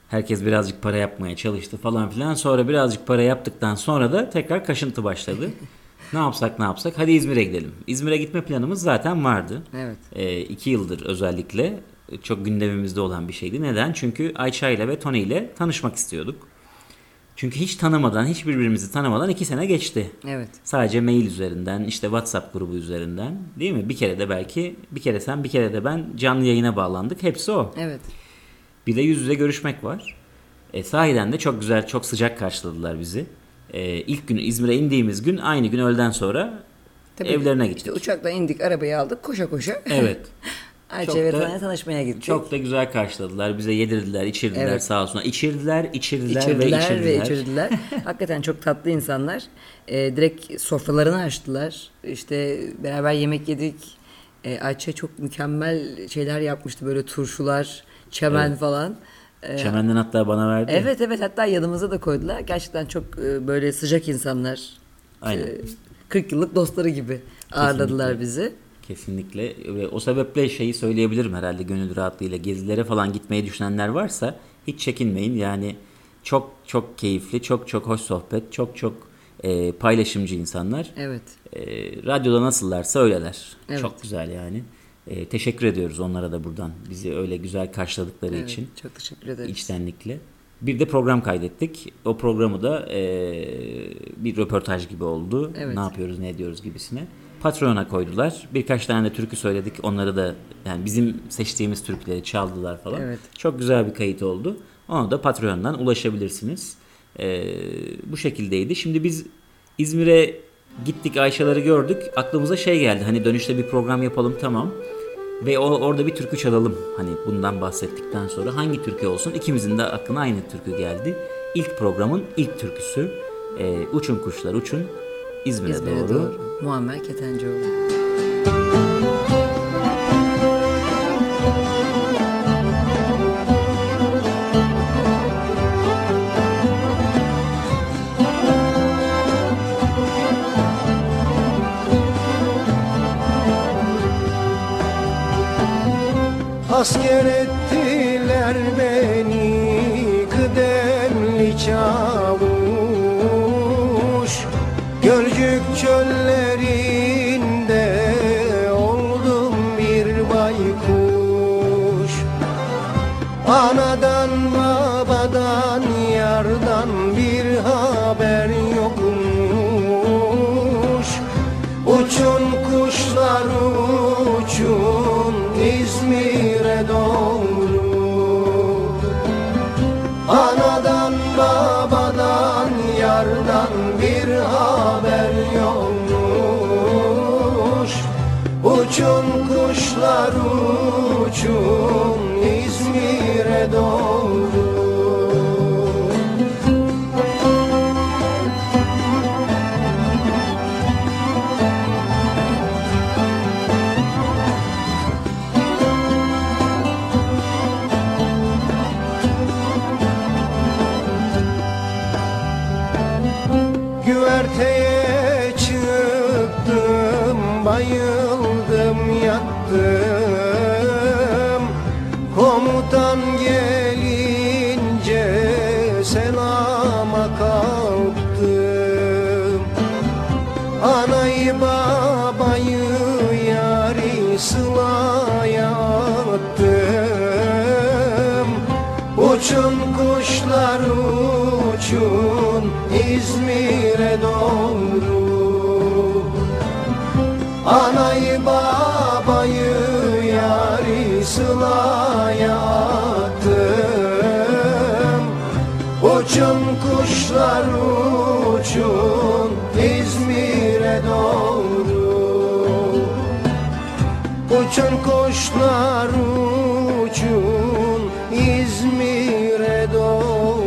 Herkes birazcık para yapmaya çalıştı falan filan. Sonra birazcık para yaptıktan sonra da tekrar kaşıntı başladı. Ne yapsak ne yapsak? Hadi İzmir'e gidelim. İzmir'e gitme planımız zaten vardı. Evet. E, iki yıldır özellikle çok gündemimizde olan bir şeydi. Neden? Çünkü Ayça ile ve Tony ile tanışmak istiyorduk. Çünkü hiç tanımadan, hiç birbirimizi tanımadan iki sene geçti. Evet. Sadece mail üzerinden, işte WhatsApp grubu üzerinden, değil mi? Bir kere de belki, bir kere sen, bir kere de ben canlı yayına bağlandık. Hepsi o. Evet. Bir de yüz yüze görüşmek var. E, sahiden de çok güzel, çok sıcak karşıladılar bizi. E, ilk gün İzmir'e indiğimiz gün, aynı gün öğleden sonra Tabii, evlerine gittik. İşte uçaktan indik, arabayı aldık, koşa koşa. Evet. Ayça Çok ve da- Tony'ye tanışmaya gittik. Çok da güzel karşıladılar. Bize yedirdiler, içirdiler Evet. sağ olsunlar. İçirdiler, içirdiler, İçirdiler ve içirdiler. ve içirdiler. Hakikaten çok tatlı insanlar. Ee, direkt sofralarını açtılar. İşte beraber yemek yedik. Ee, Ayça çok mükemmel şeyler yapmıştı. Böyle turşular, çemen Evet. falan. Ee, Çemenden hatta bana verdi. evet evet, hatta yanımıza da koydular. Gerçekten çok e, böyle sıcak insanlar. Aynen. Ee, kırk yıllık dostları gibi ağırladılar Kesinlikle. bizi. Kesinlikle. Ve o sebeple şeyi söyleyebilirim herhalde gönül rahatlığıyla. Gezilere falan gitmeyi düşünenler varsa hiç çekinmeyin. Yani çok çok keyifli, çok çok hoş sohbet, çok çok e, paylaşımcı insanlar. Evet. E, radyoda nasıllarsa öyleler. Evet. Çok güzel yani. E, teşekkür ediyoruz onlara da buradan. Bizi öyle güzel karşıladıkları Evet, için. çok teşekkür ederiz. İçtenlikle. Bir de program kaydettik. O programı da e, bir röportaj gibi oldu. Evet. Ne yapıyoruz, ne ediyoruz gibisine. Patreon'a koydular. Birkaç tane de türkü söyledik. Onları da yani bizim seçtiğimiz türküleri çaldılar falan. Evet. Çok güzel bir kayıt oldu. Ona da Patreon'dan ulaşabilirsiniz. E, bu şekildeydi. Şimdi biz İzmir'e gittik, Ayşe'leri gördük. Aklımıza şey geldi. Hani dönüşte bir program yapalım, tamam. Ve o, orada bir türkü çalalım. Hani bundan bahsettikten sonra hangi türkü olsun? İkimizin de aklına aynı türkü geldi. İlk programın ilk türküsü. E, uçun kuşlar uçun İzmir'e, İzmir'e doğru. doğru. Muammer Ketencoğlu. Asker ettiler beni kıdemli çavuş, Gölcük çöllerinde oldum bir baykuş. Anadan babadan yardan bir haber yokmuş. Uçun kuşlar uçun İzmir'e doğru. Anadan babadan yardan bir haber yokmuş. Uçun kuşlar uçun İzmir'e doğru. Güverteye çıktım, bayıldım yattım. Komutan gelince selama kalktım. Anayı babayı yari sılaya attım. Uçun kuşlar uçun İzmir'e doğru. Anayı babayı yari sılaya attım. Uçun kuşlar uçun İzmir'e doğru. Uçun kuşlar uçun İzmir'e doğru.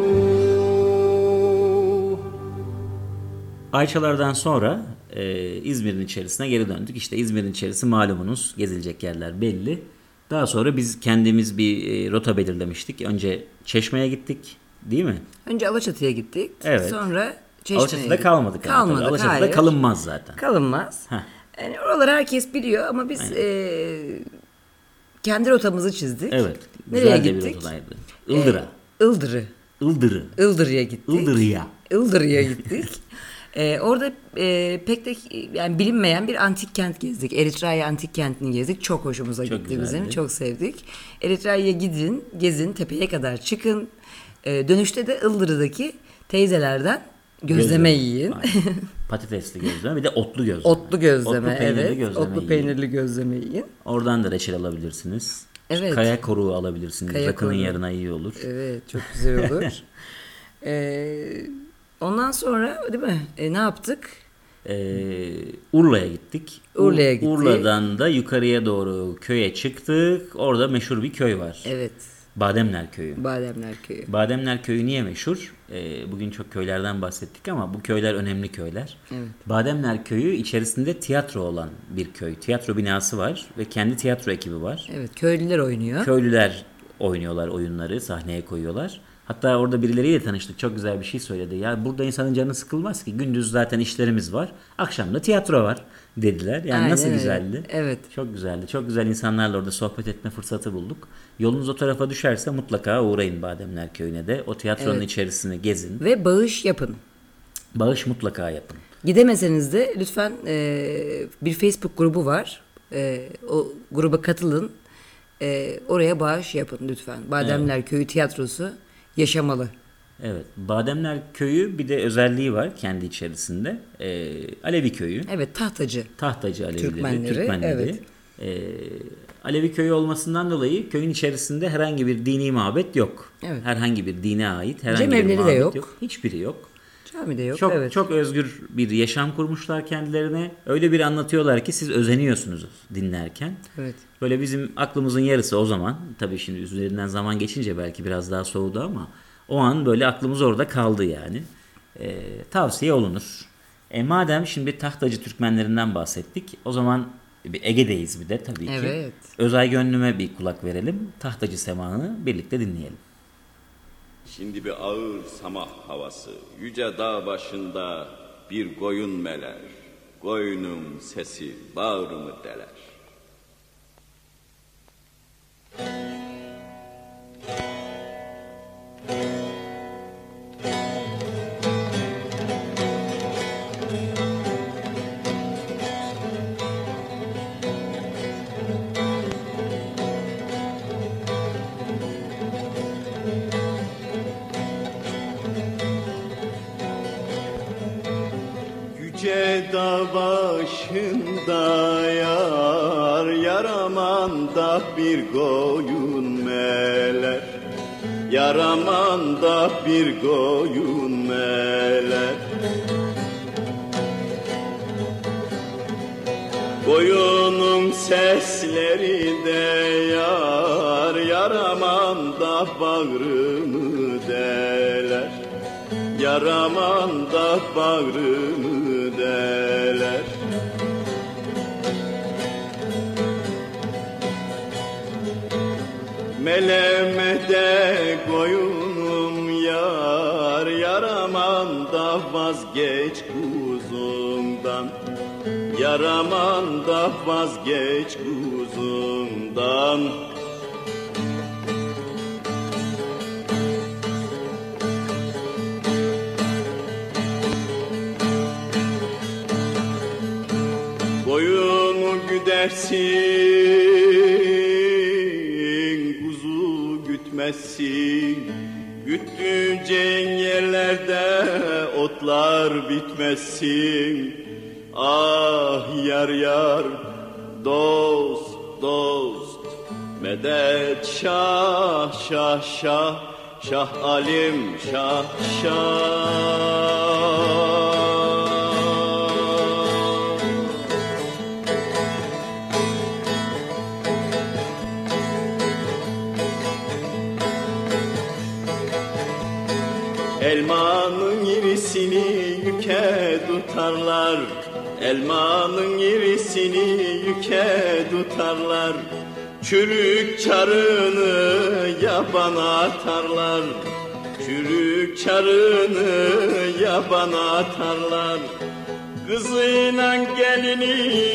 Ayçalardan sonra e, İzmir'in içerisine geri döndük. İşte İzmir'in içerisi malumunuz, gezilecek yerler belli. Daha sonra biz kendimiz bir e, rota belirlemiştik. Önce Çeşme'ye gittik, değil mi? Önce Alaçatı'ya gittik. Evet. Sonra Çeşme'ye Alaçatı'da gittik. kalmadık. ama Kalmadık, tabii. Alaçatı'da hayır. kalınmaz zaten. Kalınmaz. Heh. Yani oraları herkes biliyor ama biz e, kendi rotamızı çizdik. Evet. Nereye Güzel de bir gittik? rotadaydı. Ildıra. Ildırı. Ildırı. Ildırı'ya gittik. Ildırı'ya. Ildırı'ya gittik. Ee, orada e, pek de yani bilinmeyen bir antik kent gezdik. Eritrea antik kentini gezdik. Çok hoşumuza Çok gitti güzeldi. bizim. Çok sevdik. Eritrea'ya gidin, gezin, tepeye kadar çıkın. Ee, dönüşte de Ildırı'daki teyzelerden gözleme yiyin. Aynen. Patatesli gözleme, bir de otlu gözleme. Otlu gözleme, Otlu peynirli evet. gözleme Otlu yiyin. peynirli gözleme yiyin. Oradan da reçel alabilirsiniz. Evet. Kaya koruğu alabilirsiniz. Kaya Rakının koruğu. yanına iyi olur. Evet, çok güzel olur. ee, ondan sonra değil mi? E, ne yaptık? Ee, Urla'ya gittik. Urla'ya Ur- gittik. Urla'dan da yukarıya doğru köye çıktık. Orada meşhur bir köy var. Evet, Bademler Köyü. Bademler Köyü. Bademler Köyü niye meşhur? Ee, bugün çok köylerden bahsettik ama bu köyler önemli köyler. Evet. Bademler Köyü içerisinde tiyatro olan bir köy. Tiyatro binası var ve kendi tiyatro ekibi var. Evet, köylüler oynuyor. Köylüler oynuyorlar oyunları, sahneye koyuyorlar. Hatta orada birileriyle tanıştık. Çok güzel bir şey söyledi. Ya burada insanın canı sıkılmaz ki. Gündüz zaten işlerimiz var. Akşam da tiyatro var dediler. Yani Aynen nasıl öyle. güzeldi. Evet. Çok güzeldi. Çok güzel insanlarla orada sohbet etme fırsatı bulduk. Yolunuz o tarafa düşerse mutlaka uğrayın Bademler Köyü'ne de. O tiyatronun Evet. içerisini gezin. Ve bağış yapın. Bağış mutlaka yapın. Gidemeseniz de lütfen e, bir Facebook grubu var. E, o gruba katılın. E, oraya bağış yapın lütfen. Bademler Köyü Tiyatrosu yaşamalı. Evet. Bademler Köyü bir de özelliği var kendi içerisinde. Ee, Alevi Köyü. Evet, tahtacı. Tahtacı Alevileri, Türkmenleri, Türkmenleri. evet. Ee, Alevi köyü olmasından dolayı köyün içerisinde herhangi bir dini mabet yok. Evet. Herhangi bir dine ait herhangi bir Cemevleri de mabet yok. Hiçbiri yok. Cami de yok. Çok evet. çok özgür bir yaşam kurmuşlar kendilerine. Öyle bir anlatıyorlar ki siz özeniyorsunuz dinlerken. Evet. Böyle bizim aklımızın yarısı o zaman, tabii şimdi üzerinden zaman geçince belki biraz daha soğudu ama o an böyle aklımız orada kaldı yani. Ee, tavsiye olunur. E madem şimdi tahtacı Türkmenlerinden bahsettik, o zaman bir Ege'deyiz bir de tabii ki. Evet. Özay Gönlüm'e bir kulak verelim. Tahtacı Sema'nı birlikte dinleyelim. Şimdi bir ağır samah havası, yüce dağ başında bir koyun meler. Koyunun sesi bağrımı deler. Yüce dağ başında yar yaramanda bir koyun meler. Yaramanda bir koyun meler. Koyunun sesleri de yar yaramanda bağrımı deler. Yaramanda bağrımı deler. Melemede koyunum yar yaramanda vazgeç kuzumdan. Yaramanda vazgeç kuzumdan. Koyunu güdersin, kuzu gütmezsin. Güttüğün yerlerde otlar bitmezsin. Ah yar yar, dost dost, medet şah şah şah, şah alim şah şah. Elmanın irisini yüke tutarlar. Elmanın irisini yüke tutarlar. Çürük çarını yabana atarlar. Çürük çarını yabana atarlar. Kızıyla gelini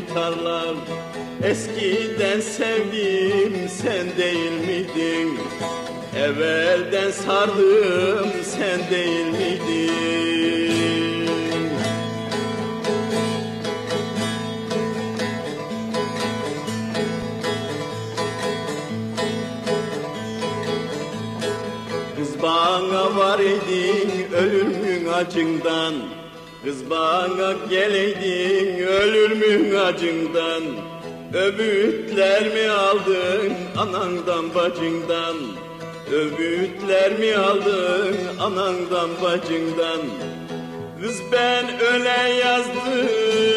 tutarlar. Eskiden sevdim sen değil miydin? Evvelden sardım sen değil miydin? Kız bana var idin ölür mün acından? Kız bana geleydin ölür mün acından? Öbütler mi aldın anandan bacından? Öbütler mi aldın anandan bacından? Kız ben öyle yazdım.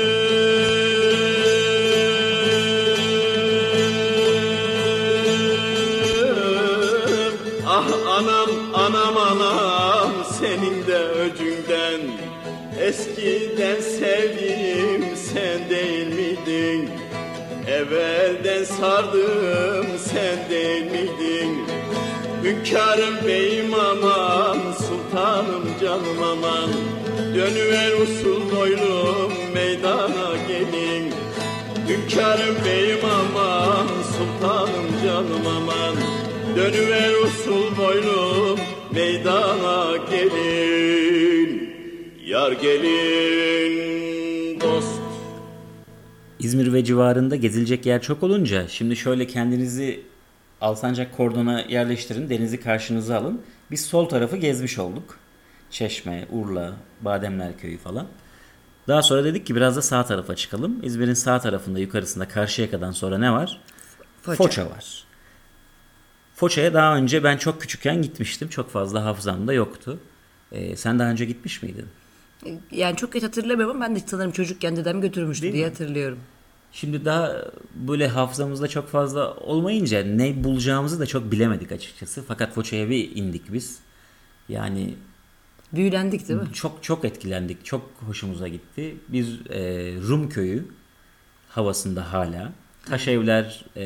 Ah anam anam anam senin de öcünden. Eskiden sevdim sen değil miydin? Evvelden sardım sen değil miydin? Hünkârım beyim aman, sultanım canım aman. Dönüver usul boylum meydana gelin. Hünkârım beyim aman, sultanım canım aman. Dönüver usul boylum meydana gelin. Yar gelin dost. İzmir ve civarında gezilecek yer çok olunca şimdi şöyle kendinizi Alsancak kordona yerleştirin, denizi karşınıza alın. Biz sol tarafı gezmiş olduk. Çeşme, Urla, Bademler Köyü falan. Daha sonra dedik ki biraz da sağ tarafa çıkalım. İzmir'in sağ tarafında yukarısında Karşıyaka'dan sonra ne var? Foça. Foça var. Foça'ya daha önce ben çok küçükken gitmiştim. Çok fazla hafızamda yoktu. Ee, sen daha önce gitmiş miydin? Yani çok net hatırlamıyorum ama ben de sanırım çocukken dedem götürmüştü Değil diye mi? hatırlıyorum. Şimdi daha böyle hafızamızda çok fazla olmayınca ne bulacağımızı da çok bilemedik açıkçası. Fakat Foça'ya bir indik biz. Yani Büyülendik değil mi? çok çok etkilendik. Çok hoşumuza gitti. Bir e, Rum köyü havasında hala. Taş evler e,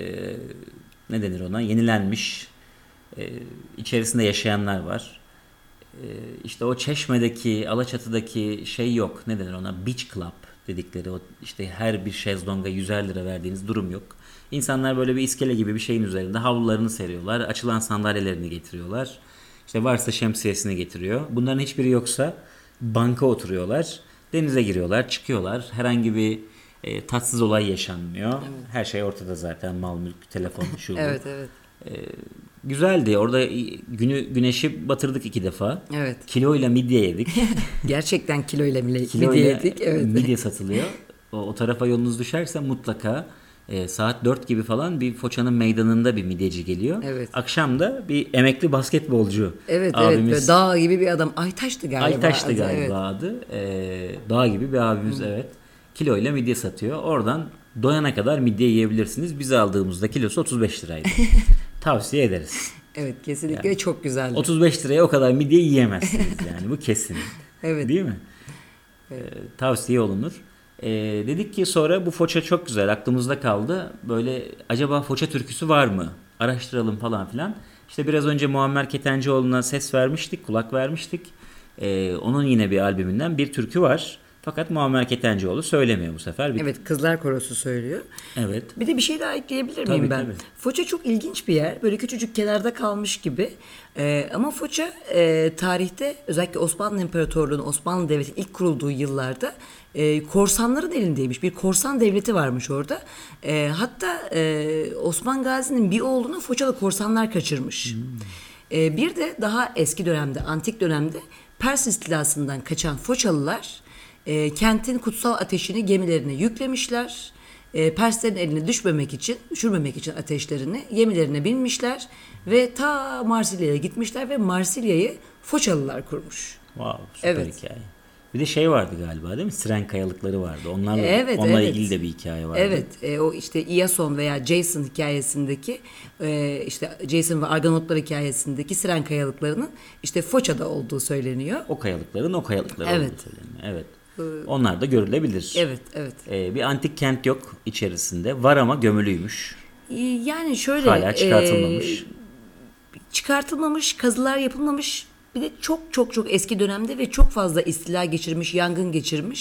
ne denir ona? Yenilenmiş. E, içerisinde yaşayanlar var. E, işte o Çeşme'deki, Alaçatı'daki şey yok. Ne denir ona? Beach Club dedikleri o işte her bir şezlonga yüzer lira verdiğiniz durum yok. İnsanlar böyle bir iskele gibi bir şeyin üzerinde havlularını seriyorlar. Açılan sandalyelerini getiriyorlar. İşte varsa şemsiyesini getiriyor. Bunların hiçbiri yoksa banka oturuyorlar. Denize giriyorlar, çıkıyorlar. Herhangi bir e, tatsız olay yaşanmıyor. Evet. Her şey ortada zaten. Mal, mülk, telefon, şu bu. Evet, evet. E, güzeldi. Orada günü güneşi batırdık iki defa. Evet. Kiloyla midye yedik. Gerçekten kiloyla midye Kiloyla yedik. Evet. midye satılıyor. O, o tarafa yolunuz düşerse mutlaka e, saat dört gibi falan bir Foça'nın meydanında bir midyeci geliyor. Evet. Akşam da bir emekli basketbolcu Evet, abimiz. evet. Böyle dağ gibi bir adam. Aytaş'tı galiba. Aytaş'tı adı, galiba evet. adı. E, dağ gibi bir abimiz Hı. evet. Kiloyla midye satıyor. Oradan doyana kadar midye yiyebilirsiniz. Biz aldığımızda kilosu otuz beş liraydı. Tavsiye ederiz. Evet, kesinlikle yani, çok güzeldi. otuz beş liraya o kadar midye yiyemezsiniz yani bu kesin. Evet. Değil mi? Evet. Ee, tavsiye olunur. Ee, dedik ki sonra bu Foça çok güzel aklımızda kaldı. Böyle acaba Foça türküsü var mı? Araştıralım falan filan. İşte biraz önce Muammer Ketencoğlu'na ses vermiştik, kulak vermiştik. Ee, onun yine bir albümünden bir türkü var. Fakat Muammer Ketencoğlu söylemiyor bu sefer. Bir... Evet, Kızlar Korosu söylüyor. Evet. Bir de bir şey daha ekleyebilir Tabii, miyim ben? tabii. Foça çok ilginç bir yer. Böyle küçücük kenarda kalmış gibi. Ee, ama Foça e, tarihte özellikle Osmanlı İmparatorluğu'nun, Osmanlı Devleti ilk kurulduğu yıllarda e, korsanların elindeymiş. Bir korsan devleti varmış orada. E, hatta e, Osman Gazi'nin bir oğlunu Foçalı korsanlar kaçırmış. Hmm. E, bir de daha eski dönemde, antik dönemde Pers istilasından kaçan Foçalılar E, kentin kutsal ateşini gemilerine yüklemişler. E, Perslerin eline düşmemek için, düşürmemek için ateşlerini gemilerine binmişler ve ta Marsilya'ya gitmişler ve Marsilya'yı Foçalılar kurmuş. Wow, süper evet. hikaye. Bir de şey vardı galiba değil mi? Siren kayalıkları vardı. Onlarla evet, onunla evet. ilgili de bir hikaye vardı. Evet, e, o işte Iason veya Jason hikayesindeki e, işte Jason ve Argonotlar hikayesindeki Siren kayalıklarının işte Foça'da olduğu söyleniyor. O kayalıkların o kayalıkları evet. olduğu söyleniyor. Evet. Onlar da görülebilir. Evet, evet. Ee, bir antik kent yok içerisinde. Var ama gömülüymüş. Yani şöyle hala çıkartılmamış. E, çıkartılmamış, kazılar yapılmamış. Bir de çok çok çok eski dönemde ve çok fazla istila geçirmiş, yangın geçirmiş.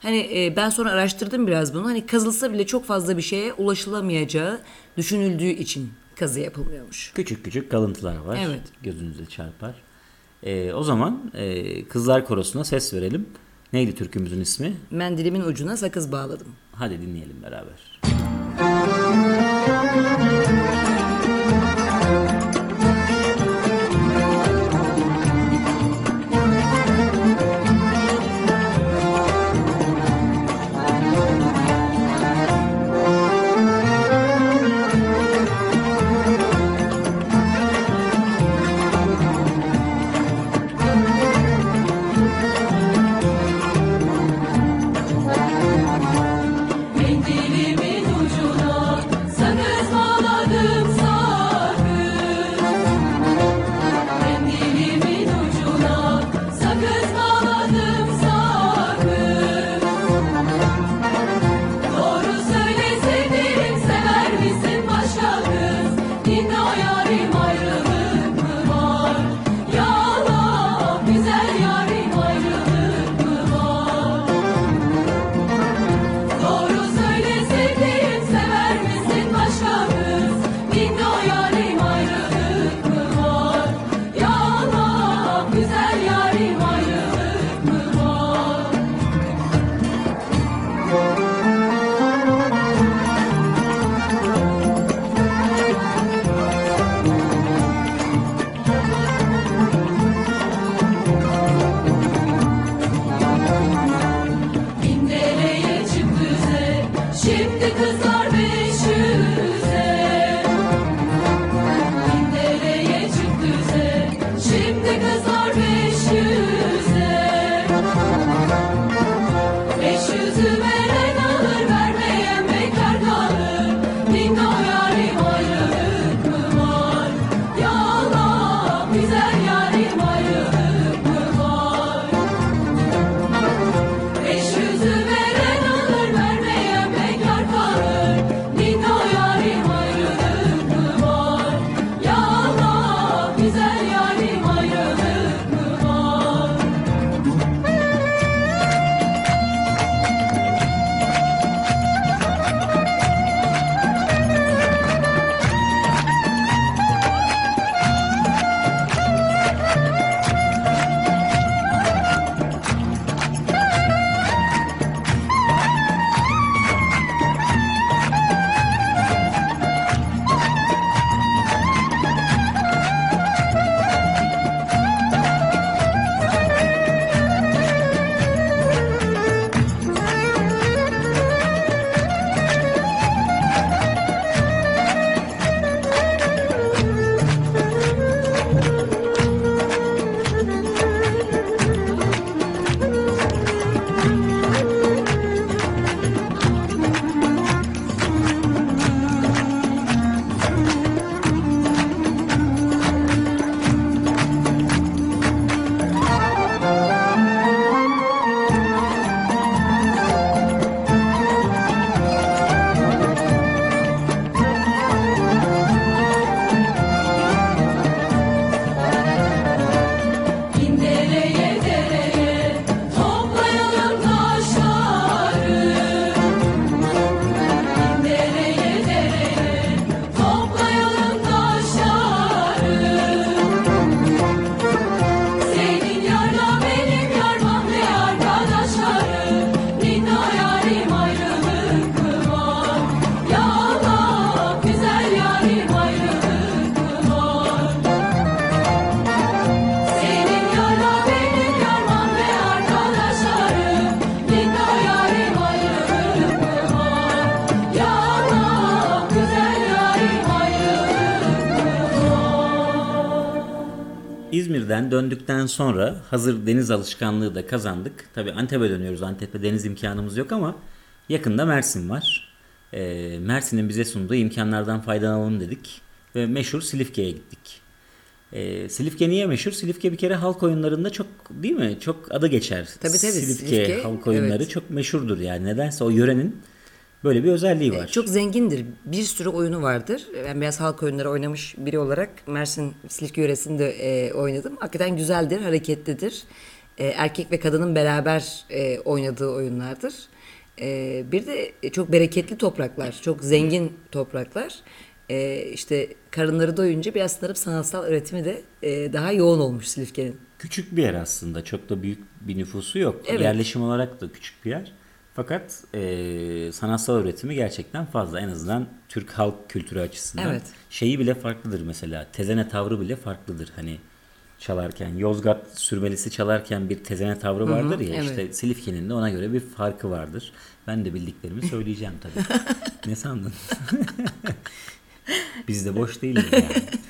Hani e, ben sonra araştırdım biraz bunu. Hani kazılsa bile çok fazla bir şeye ulaşılamayacağı düşünüldüğü için kazı yapılmıyormuş. Küçük küçük kalıntılar var. Evet. Gözünüze çarpar. Ee, o zaman e, Kızlar Korosu'na ses verelim. Neydi türkümüzün ismi? Mendilimin ucuna sakız bağladım. Hadi dinleyelim beraber. Mendilimin ucuna sakız bağladım sakız. Mendilimin ucuna sakız bağladım sakız. Doğru söyle sevdiğim, sever misin başka kız? Dinle yarim, ayrılık mı var? Yalan güzel yarim, ayrılık mı var? Doğru söyle sevdiğim, sever misin başka kız? Dinle yarim, ayrılık mı var? Yalan güzel yarim, ayrılık mı var? Bin dereye çık düze, şimdi kızlar beş yüze. Bin dereye çık düze, şimdi kızlar beş yüze. Beş yüzü veren alır, vermeyen bekar kalır. Bin o yarim, ayrılık mı var? Yalan güzel yarim, ayrılık mı var? Beş yüzü veren alır, vermeyen bekar kalır. Dinle yarim, ayrılık mı var? Yalan güzel yarim, ayrılık mı var? Bin dereye dereye toplayalım taşları. Bin dereye dereye toplayalım taşları. Senin yarla benim yarmam ne arkadaşları. Dinle yarim, ayrılık mı var? Yalan güzel yarim, ayrılık mı var? Senin yarla benim yarmam ve arkadaşlarım. Dinle yarim, ayrılık mı var? Yalan güzel yarim, ayrılık mı var? İzmir'den döndükten sonra hazır deniz alışkanlığı da kazandık. Tabii Antep'e dönüyoruz. Antep'te deniz imkanımız yok ama yakında Mersin var. Ee, Mersin'in bize sunduğu imkanlardan faydalanalım dedik. Ve meşhur Silifke'ye gittik. Ee, Silifke niye meşhur? Silifke bir kere halk oyunlarında çok, değil mi? Çok adı geçer. Tabii, tabii. Silifke, Silifke, halk oyunları evet. çok meşhurdur yani. Nedense o yörenin böyle bir özelliği var. Çok zengindir. Bir sürü oyunu vardır. Ben biraz halk oyunları oynamış biri olarak Mersin Silifke yöresinde e, oynadım. Hakikaten güzeldir, hareketlidir. e, erkek ve kadının beraber e, oynadığı oyunlardır. E, bir de çok bereketli topraklar, çok zengin topraklar. E, işte karınları doyunca biraz sanırım sanatsal üretimi de e, daha yoğun olmuş Silifke'nin. Küçük bir yer aslında. Çok da büyük bir nüfusu yok. Evet. Yerleşim olarak da küçük bir yer. Fakat e, sanatsal üretimi gerçekten fazla. En azından Türk halk kültürü açısından. Evet. Şeyi bile farklıdır mesela. Tezene tavrı bile farklıdır. Hani çalarken, Yozgat sürmelisi çalarken bir tezene tavrı vardır ya. evet. İşte Silifke'nin de ona göre bir farkı vardır. Ben de bildiklerimi söyleyeceğim tabii. Ne sandın? Biz de boş değiliz yani.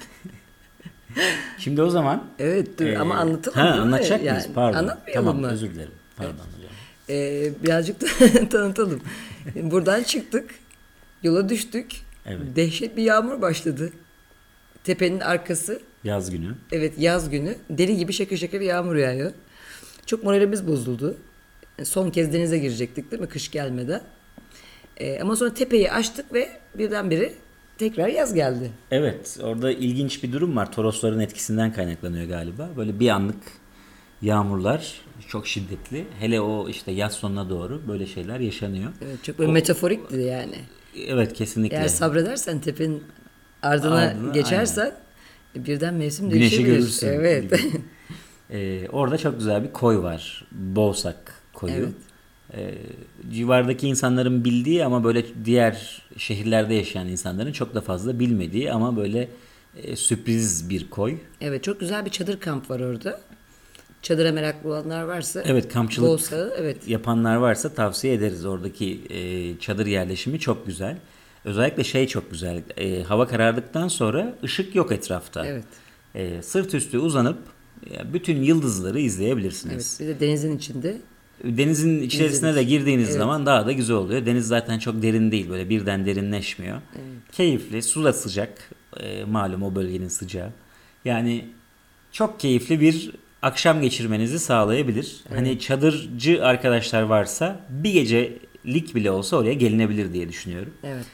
Şimdi o zaman Evet dur, Ee, ama anlatalım ha, değil mi? anlatacak Yani mıyız? Pardon. anlatmayalım Tamam mı? özür dilerim. Pardon hocam. Ee, birazcık da tanıtalım. Buradan çıktık. Yola düştük. Evet. Dehşet bir yağmur başladı. Tepenin arkası. Yaz günü. Evet yaz günü. Deli gibi şakır şakır yağmur yağıyor. Çok moralimiz bozuldu. Son kez denize girecektik değil mi kış gelmeden. Ee, ama sonra tepeyi açtık ve birdenbire tekrar yaz geldi. Evet orada ilginç bir durum var. Torosların etkisinden kaynaklanıyor galiba. Böyle bir anlık yağmurlar çok şiddetli. Hele o işte yaz sonuna doğru böyle şeyler yaşanıyor. Evet çok böyle metaforikti yani. Evet kesinlikle. Eğer sabredersen tepenin ardına, Ardına, geçersen birden mevsim Güneşi değişebilir. görürsün. Evet. gibi. Ee, orada çok güzel bir koy var. Boğsak koyu. Evet. Ee, civardaki insanların bildiği ama böyle diğer şehirlerde yaşayan insanların çok da fazla bilmediği ama böyle e, sürpriz bir koy. Evet çok güzel bir çadır kamp var orada. Çadıra meraklı olanlar varsa. Evet kampçılık Boğsağı, evet. yapanlar varsa tavsiye ederiz. Oradaki e, çadır yerleşimi çok güzel. Özellikle şey çok güzel. E, hava karardıktan sonra ışık yok etrafta. Evet. E, sırt üstü uzanıp e, bütün yıldızları Evet. izleyebilirsiniz. Bir de denizin içinde. Denizin içerisine Denizin de iç- girdiğiniz evet. zaman daha da güzel oluyor. Deniz zaten çok derin değil. Böyle birden derinleşmiyor. Keyifli. Su da sıcak. E, malum o bölgenin sıcağı. Yani çok keyifli bir akşam geçirmenizi sağlayabilir. Hani çadırcı arkadaşlar varsa bir gecelik bile olsa oraya gelinebilir diye düşünüyorum. Evet.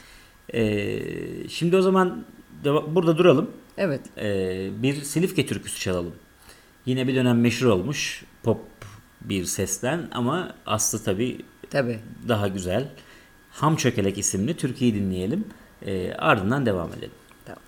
E, şimdi o zaman deva- burada duralım. Evet. E, bir Silifke türküsü çalalım. Yine bir dönem meşhur olmuş pop bir sesten ama aslı tabii Tabii. daha güzel. Ham Çökelek isimli türküyü dinleyelim. E, ardından devam edelim. Tamam.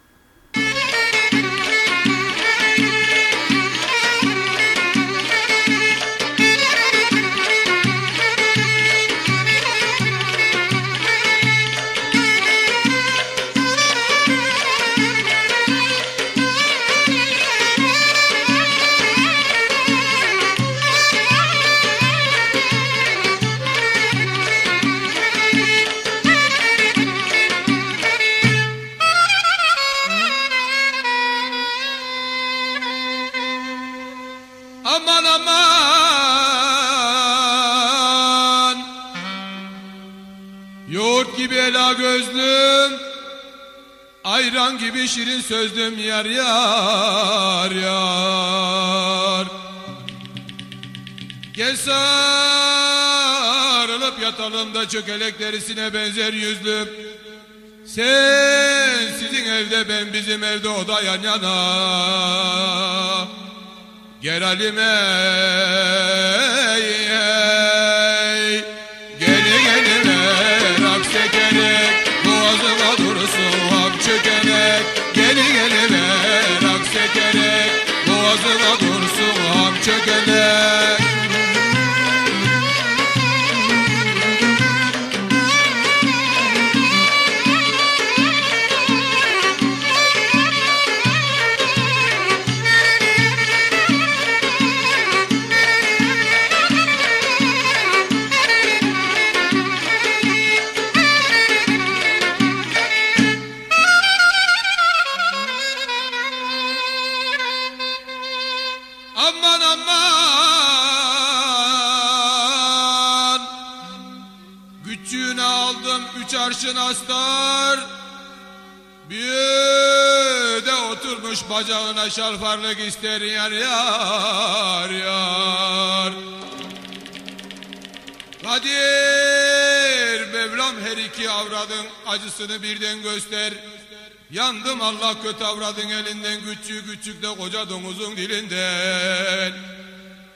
Aman aman Yoğurt gibi ela gözlüm Ayran gibi şirin sözlüm yar yar yar Gel sarılıp yatalım da çökelek derisine benzer yüzlüm Sen sizin evde ben bizim evde o da yan yana Gel Halim ey, ey. Geli gelime rak sekerek Boğazıma dursun ham çökerek Geli gelime rak sekerek Boğazıma dursun ham çökerek Aman aman Güççüğüne aldım üç arşın astar Bir de oturmuş bacağına şalvarlık ister yar yar yar Kadir Mevlam her iki avradın acısını birden göster Yandım Allah kötü avradın elinden Küçük küçük de koca domuzun dilinden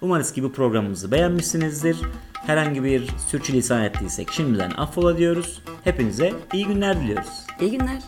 Umarız ki bu programımızı beğenmişsinizdir. Herhangi bir sürçülisan ettiysek şimdiden affola diyoruz. Hepinize iyi günler diliyoruz. İyi günler.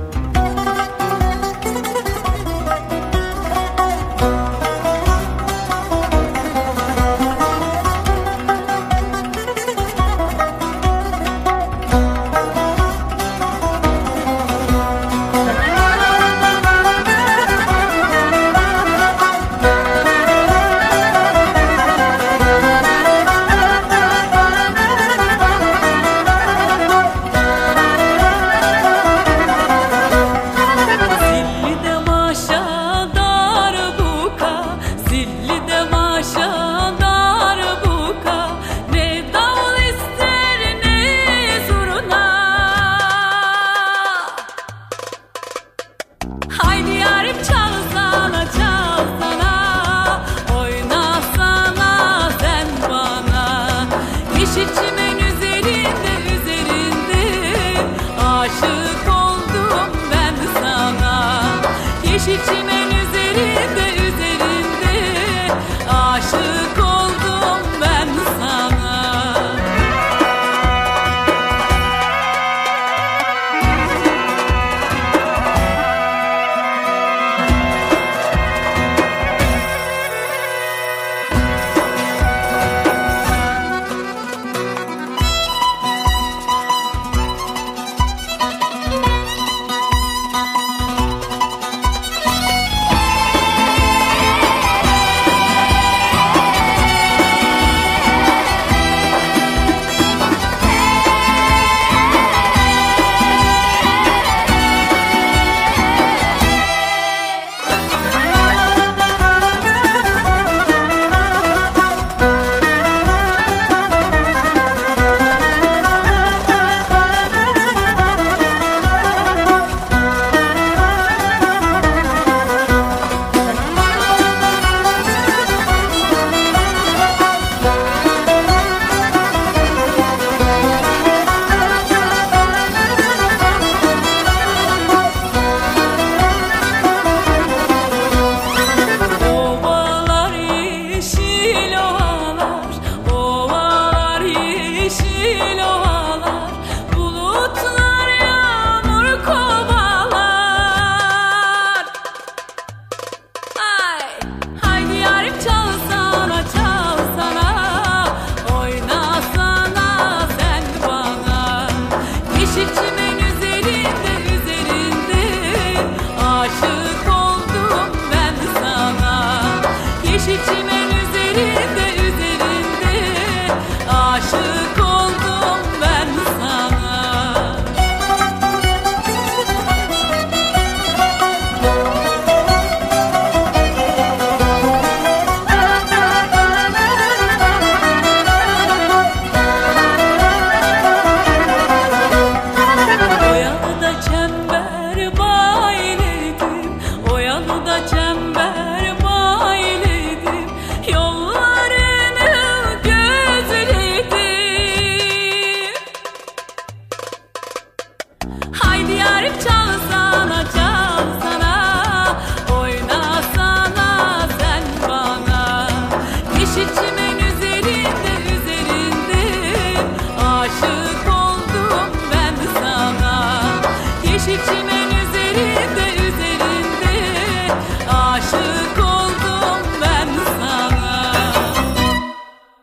Çimen üzerinde üzerinde aşık oldum ben sana. Çimen üzerinde üzerinde aşık oldum ben sana. O yanında çember bayledim, o yanında çember bayledim, yollarını gözledim. Haydi yarim çalsana çalsana, oynasana sen bana. Yeşil çimen üzerinde üzerinde aşık oldum ben sana. Yeşil çimen